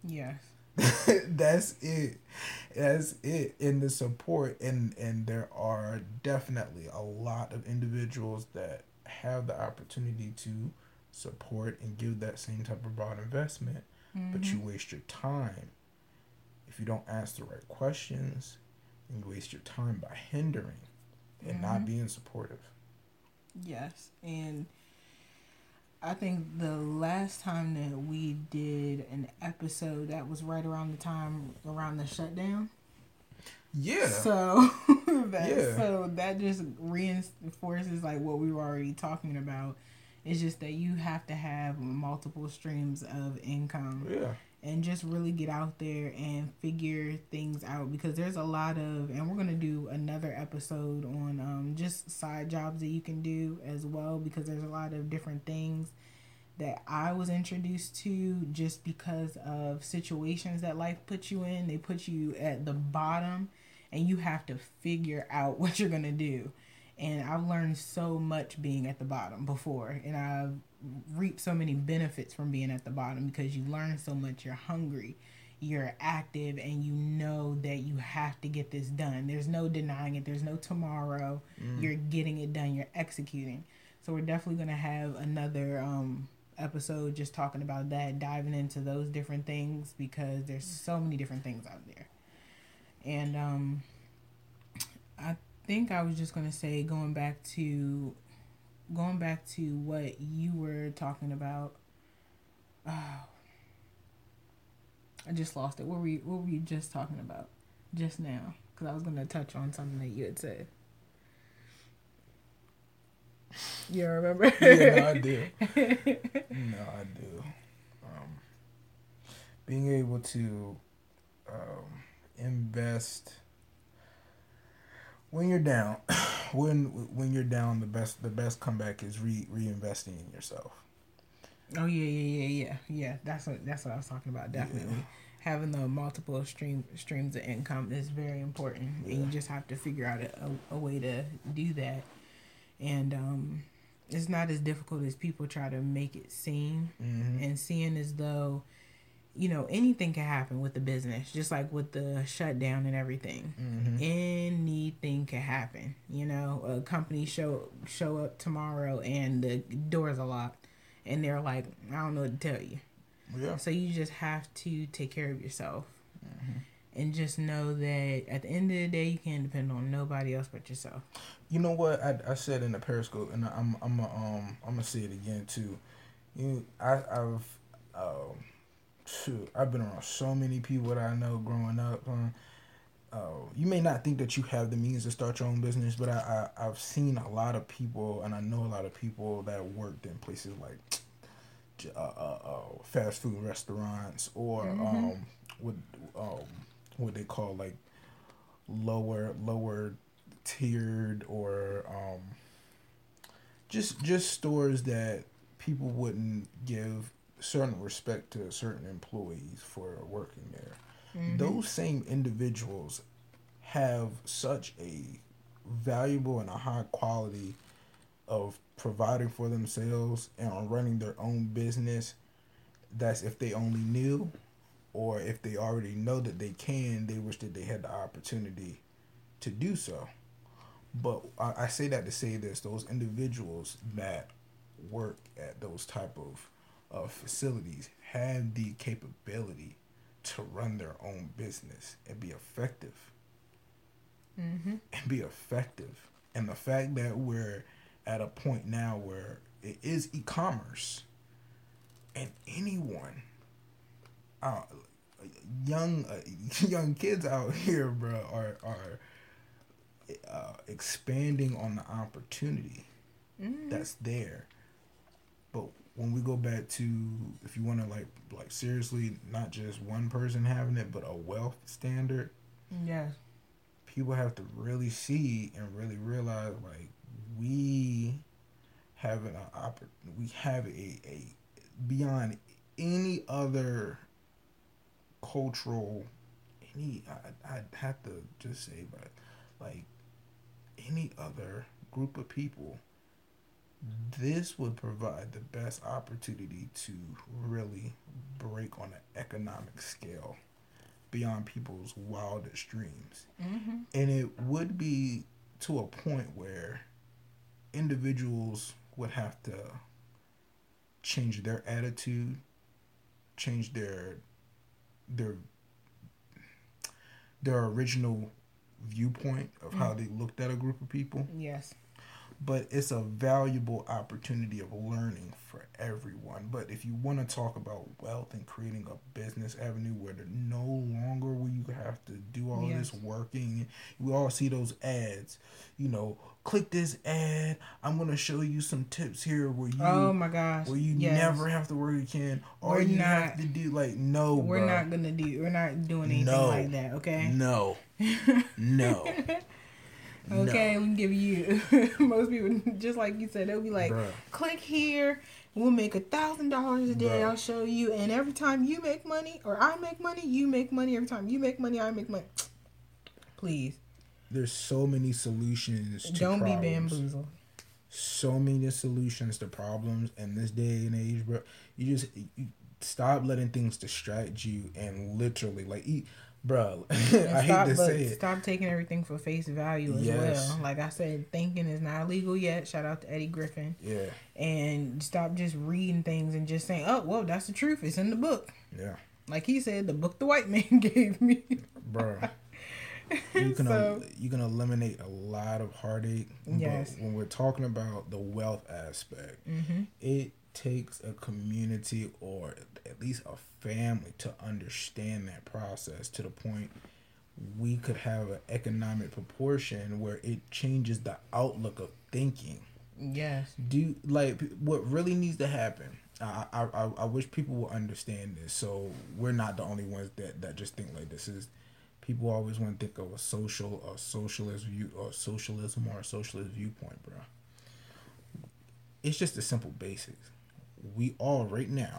Yes. That's it. That's it in the support, and and there are definitely a lot of individuals that have the opportunity to support and give that same type of broad investment, mm-hmm. but you waste your time if you don't ask the right questions, and you waste your time by hindering and mm-hmm. not being supportive. Yes, and I think the last time that we did an episode, that was right around the time around the shutdown. Yeah. So that yeah. so that just reinforces like what we were already talking about. It's just that you have to have multiple streams of income. Yeah. And just really get out there and figure things out, because there's a lot of, and we're going to do another episode on um, just side jobs that you can do as well, because there's a lot of different things that I was introduced to just because of situations that life puts you in. They put you at the bottom and you have to figure out what you're going to do. And I've learned so much being at the bottom before, and I've reaped so many benefits from being at the bottom, because you learn so much. You're hungry, you're active, and you know that you have to get this done. There's no denying it. There's no tomorrow. Mm. You're getting it done. You're executing. So we're definitely going to have another um, episode just talking about that, diving into those different things, because there's so many different things out there. And um, I think I was just going to say, going back to going back to what you were talking about. Oh, I just lost it. What were you, what were you just talking about just now? Because I was going to touch on something that you had said. You remember? Yeah, no, I do. No, I do. Um, being able to um, invest when you're down, when when you're down, the best the best comeback is re reinvesting in yourself. Oh yeah, yeah, yeah, yeah, yeah. That's what that's what I was talking about. Definitely, yeah. Having the multiple stream streams of income is very important, yeah. And you just have to figure out a, a, a way to do that. And um, it's not as difficult as people try to make it seem. Mm-hmm. And seeing as though, you know, anything can happen with the business, just like with the shutdown and everything. Mm-hmm. Anything can happen. You know, a company show show up tomorrow and the doors are locked, and they're like, I don't know what to tell you. Yeah. So you just have to take care of yourself. Mm-hmm. And just know that at the end of the day, you can't depend on nobody else but yourself. You know what I, I said in the Periscope, and I'm I'm a, um I'm gonna say it again too. You, I I've um, shoot, I've been around so many people that I know growing up. Um, uh, you may not think that you have the means to start your own business, but I, I I've seen a lot of people, and I know a lot of people that worked in places like uh, uh, uh fast food restaurants or mm-hmm. um with um. what they call like lower lower tiered or um just just stores that people wouldn't give certain respect to certain employees for working there. Mm-hmm. Those same individuals have such a valuable and a high quality of providing for themselves and on running their own business. That's if they only knew, or if they already know that they can, they wish that they had the opportunity to do so. But I, I say that to say this: those individuals that work at those type of uh, facilities have the capability to run their own business and be effective. Mm-hmm. And be effective. And the fact that we're at a point now where it is e-commerce, and anyone, uh, young uh, young kids out here, bro, are are uh, expanding on the opportunity mm-hmm. that's there. But when we go back to, if you want to like like seriously, not just one person having it, but a wealth standard. Yeah. People have to really see and really realize, like, we have an oppor- we have a, a beyond any other cultural, any I I have to just say, but like any other group of people, this would provide the best opportunity to really break on an economic scale beyond people's wildest dreams. Mm-hmm. And it would be to a point where individuals would have to change their attitude, change their their their original viewpoint of how they looked at a group of people. Yes. But it's a valuable opportunity of learning for everyone. But if you want to talk about wealth and creating a business avenue where there no longer will you have to do all Yes. this working, we all see those ads, you know, click this ad, I'm going to show you some tips here where you Oh my gosh. where you Yes. never have to work again. All We're you not- have to do, like, no, We're bro. not gonna do. We're not doing anything No. like that. Okay. No. No. Okay. No. We can give you. Most people, just like you said, they'll be like, Bruh. click here. We'll make a thousand dollars a day. Bruh. I'll show you. And every time you make money, or I make money, you make money. Every time you make money, I make money. Please There's so many solutions to don't be problems. bamboozled. So many solutions to problems in this day and age, bro. You just you stop letting things distract you and literally, like, eat, bro. I And hate stop, to but say it. stop taking everything for face value as Yes. well. Like I said, thinking is not illegal yet. Shout out to Eddie Griffin. Yeah, And stop just reading things and just saying, oh, well, that's the truth. It's in the book. yeah, Like he said, the book the white man gave me. bro. You can So- el- you can eliminate a lot of heartache. Yes. But when we're talking about the wealth aspect, Mm-hmm. it takes a community or at least a family to understand that process to the point we could have an economic proportion where it changes the outlook of thinking. Yes. Do like what really needs to happen. I, I I I wish people would understand this. So we're not the only ones that that just think like this. Is people always want to think of a social or socialist view or socialism or a socialist viewpoint, bro. It's just a simple basics. We all right now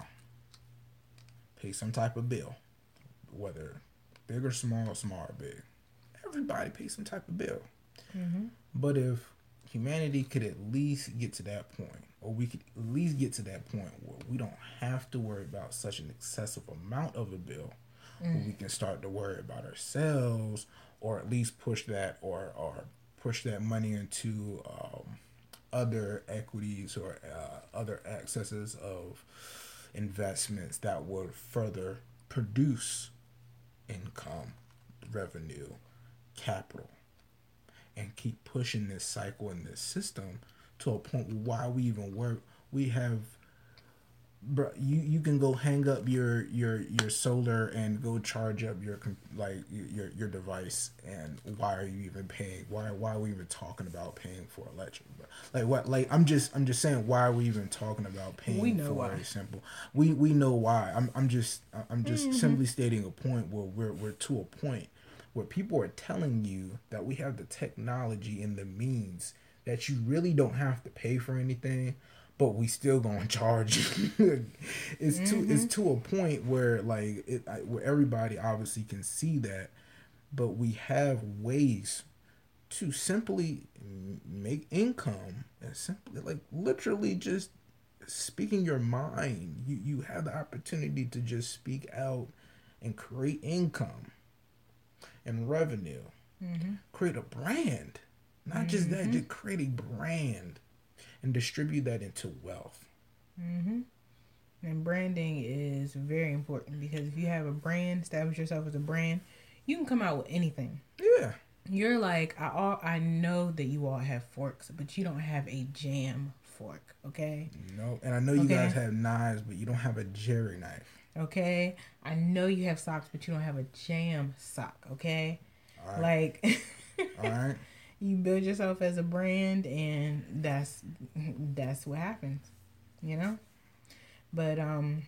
pay some type of bill, whether big or small, small or big. Everybody pays some type of bill. Mm-hmm. But if humanity could at least get to that point, or we could at least get to that point where we don't have to worry about such an excessive amount of a bill, where we can start to worry about ourselves, or at least push that, or or push that money into um, other equities or uh, other accesses of investments that would further produce income, revenue, capital, and keep pushing this cycle and this system to a point why we even work. We have, bro, you, you can go hang up your your your solar and go charge up your com- like your your device, and why are you even paying? Why why are we even talking about paying for electric? Bro? Like what? Like I'm just I'm just saying, why are we even talking about paying We know for why. a simple? We we know why. I'm I'm just I'm just Mm-hmm. simply stating a point where we're we're to a point where people are telling you that we have the technology and the means that you really don't have to pay for anything, but we still gonna charge you. It's to it's to a point where like it I- where everybody obviously can see that, but we have ways to simply m- make income and simply like literally just speaking your mind. You you have the opportunity to just speak out and create income and revenue. Mm-hmm. Create a brand. Not just that, just create a brand and distribute that into wealth. Mm-hmm. And branding is very important because if you have a brand, establish yourself as a brand, you can come out with anything. Yeah. You're like, I all I know that you all have forks, but you don't have a jam fork, okay? No, and I know you Okay. guys have knives, but you don't have a Jerry knife. Okay? I know you have socks, but you don't have a jam sock, okay? All right. Like All right. you build yourself as a brand and that's that's what happens, you know? But um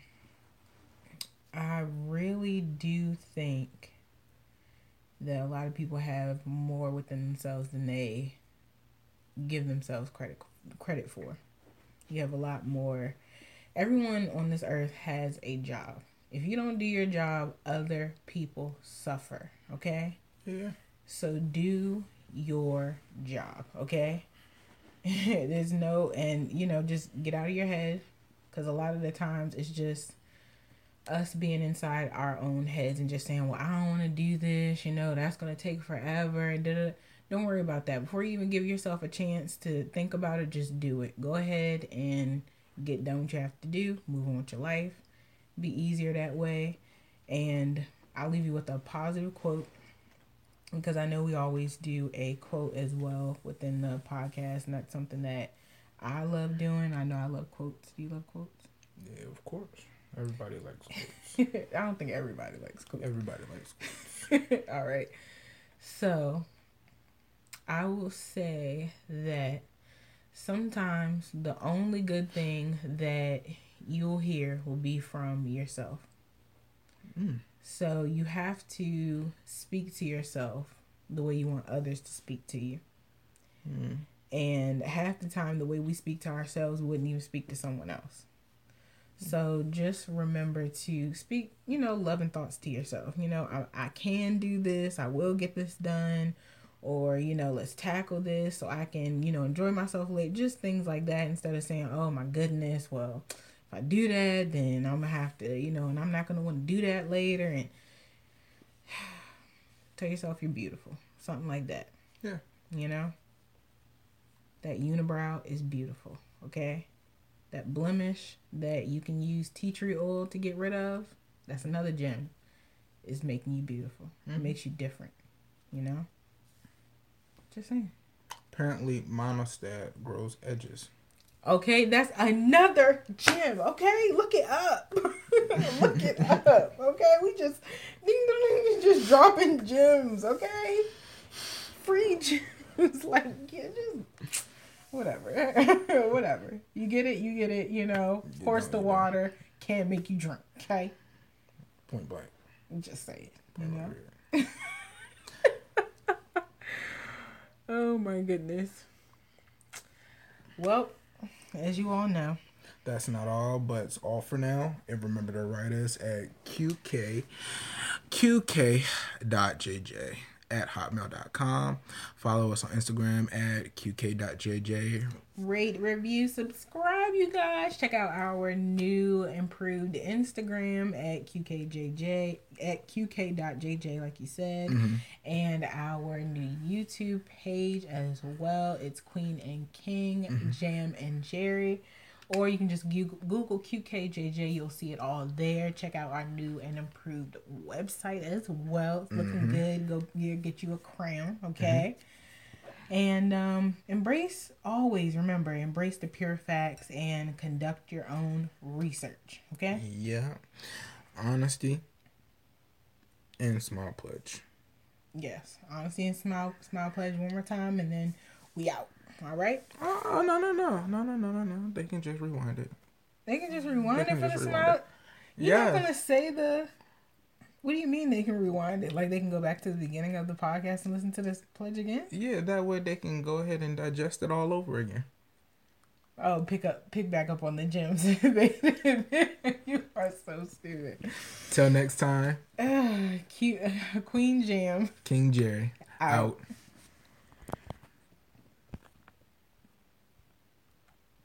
I really do think that a lot of people have more within themselves than they give themselves credit credit for. You have a lot more. Everyone on this earth has a job. If you don't do your job, other people suffer, okay? Yeah. So do your job, okay? There's no, and you know, just get out of your head, because a lot of the times it's just us being inside our own heads and just saying, well, I don't want to do this, you know, that's going to take forever. And da-da. Don't worry about that. Before you even give yourself a chance to think about it, just do it. Go ahead and get done what you have to do. Move on with your life. Be easier that way. And I'll leave you with a positive quote, because I know we always do a quote as well within the podcast. And that's something that I love doing. I know I love quotes. Do you love quotes? Yeah, of course. Everybody likes quotes. I don't think everybody likes quotes. Everybody likes quotes. All right. So, I will say that sometimes the only good thing that you'll hear will be from yourself. Mm. So, you have to speak to yourself the way you want others to speak to you. Mm. And half the time, the way we speak to ourselves, we wouldn't even speak to someone else. So just remember to speak, you know, loving thoughts to yourself. You know, I, I can do this. I will get this done. Or, you know, let's tackle this so I can, you know, enjoy myself later. Just things like that, instead of saying, oh, my goodness, well, if I do that, then I'm going to have to, you know, and I'm not going to want to do that later. And tell yourself you're beautiful. Something like that. Yeah. You know? That unibrow is beautiful, okay? That blemish that you can use tea tree oil to get rid of, that's another gem. It's making you beautiful. Mm-hmm. It makes you different, you know? Just saying. Apparently, monostat grows edges. Okay, that's another gem, okay? Look it up. Look it up, okay? We just, ding, ding, ding, just dropping gems, okay? Free gems. Like, yeah, just... Whatever. Whatever. You get it, you get it, you know. You Horse know, the you water know. Can't make you drink, okay? Point blank. Just say it, you Point know. Oh my goodness. Well, as you all know. That's not all, but it's all for now. And remember to write us at Q K, Q K dot J J. at hotmail dot com. Follow us on Instagram at Q K dot J J. Rate, review, subscribe, you guys. Check out our new improved Instagram at Q K J J, at Q K dot J J, like you said. Mm-hmm. And our new YouTube page as well. It's Queen and King, mm-hmm. Jam and Jerry. Or you can just Google Q K J J. You'll see it all there. Check out our new and improved website as well. It's looking mm-hmm. good. Go yeah, get you a crown, okay? Mm-hmm. And um, embrace, always remember, embrace the pure facts and conduct your own research, okay? Yeah. Honesty and smile pledge. Yes. Honesty and smile, smile pledge one more time, and then we out. All right. Oh no no no no no no no no! They can just rewind it. They can just rewind it for the smile. You're yeah. not gonna say the. What do you mean they can rewind it? Like they can go back to the beginning of the podcast and listen to this pledge again? Yeah, that way they can go ahead and digest it all over again. Oh, pick up, pick back up on the gems. You are so stupid. Till next time. Uh, cute, uh, Queen Jam. King Jerry. Out. out.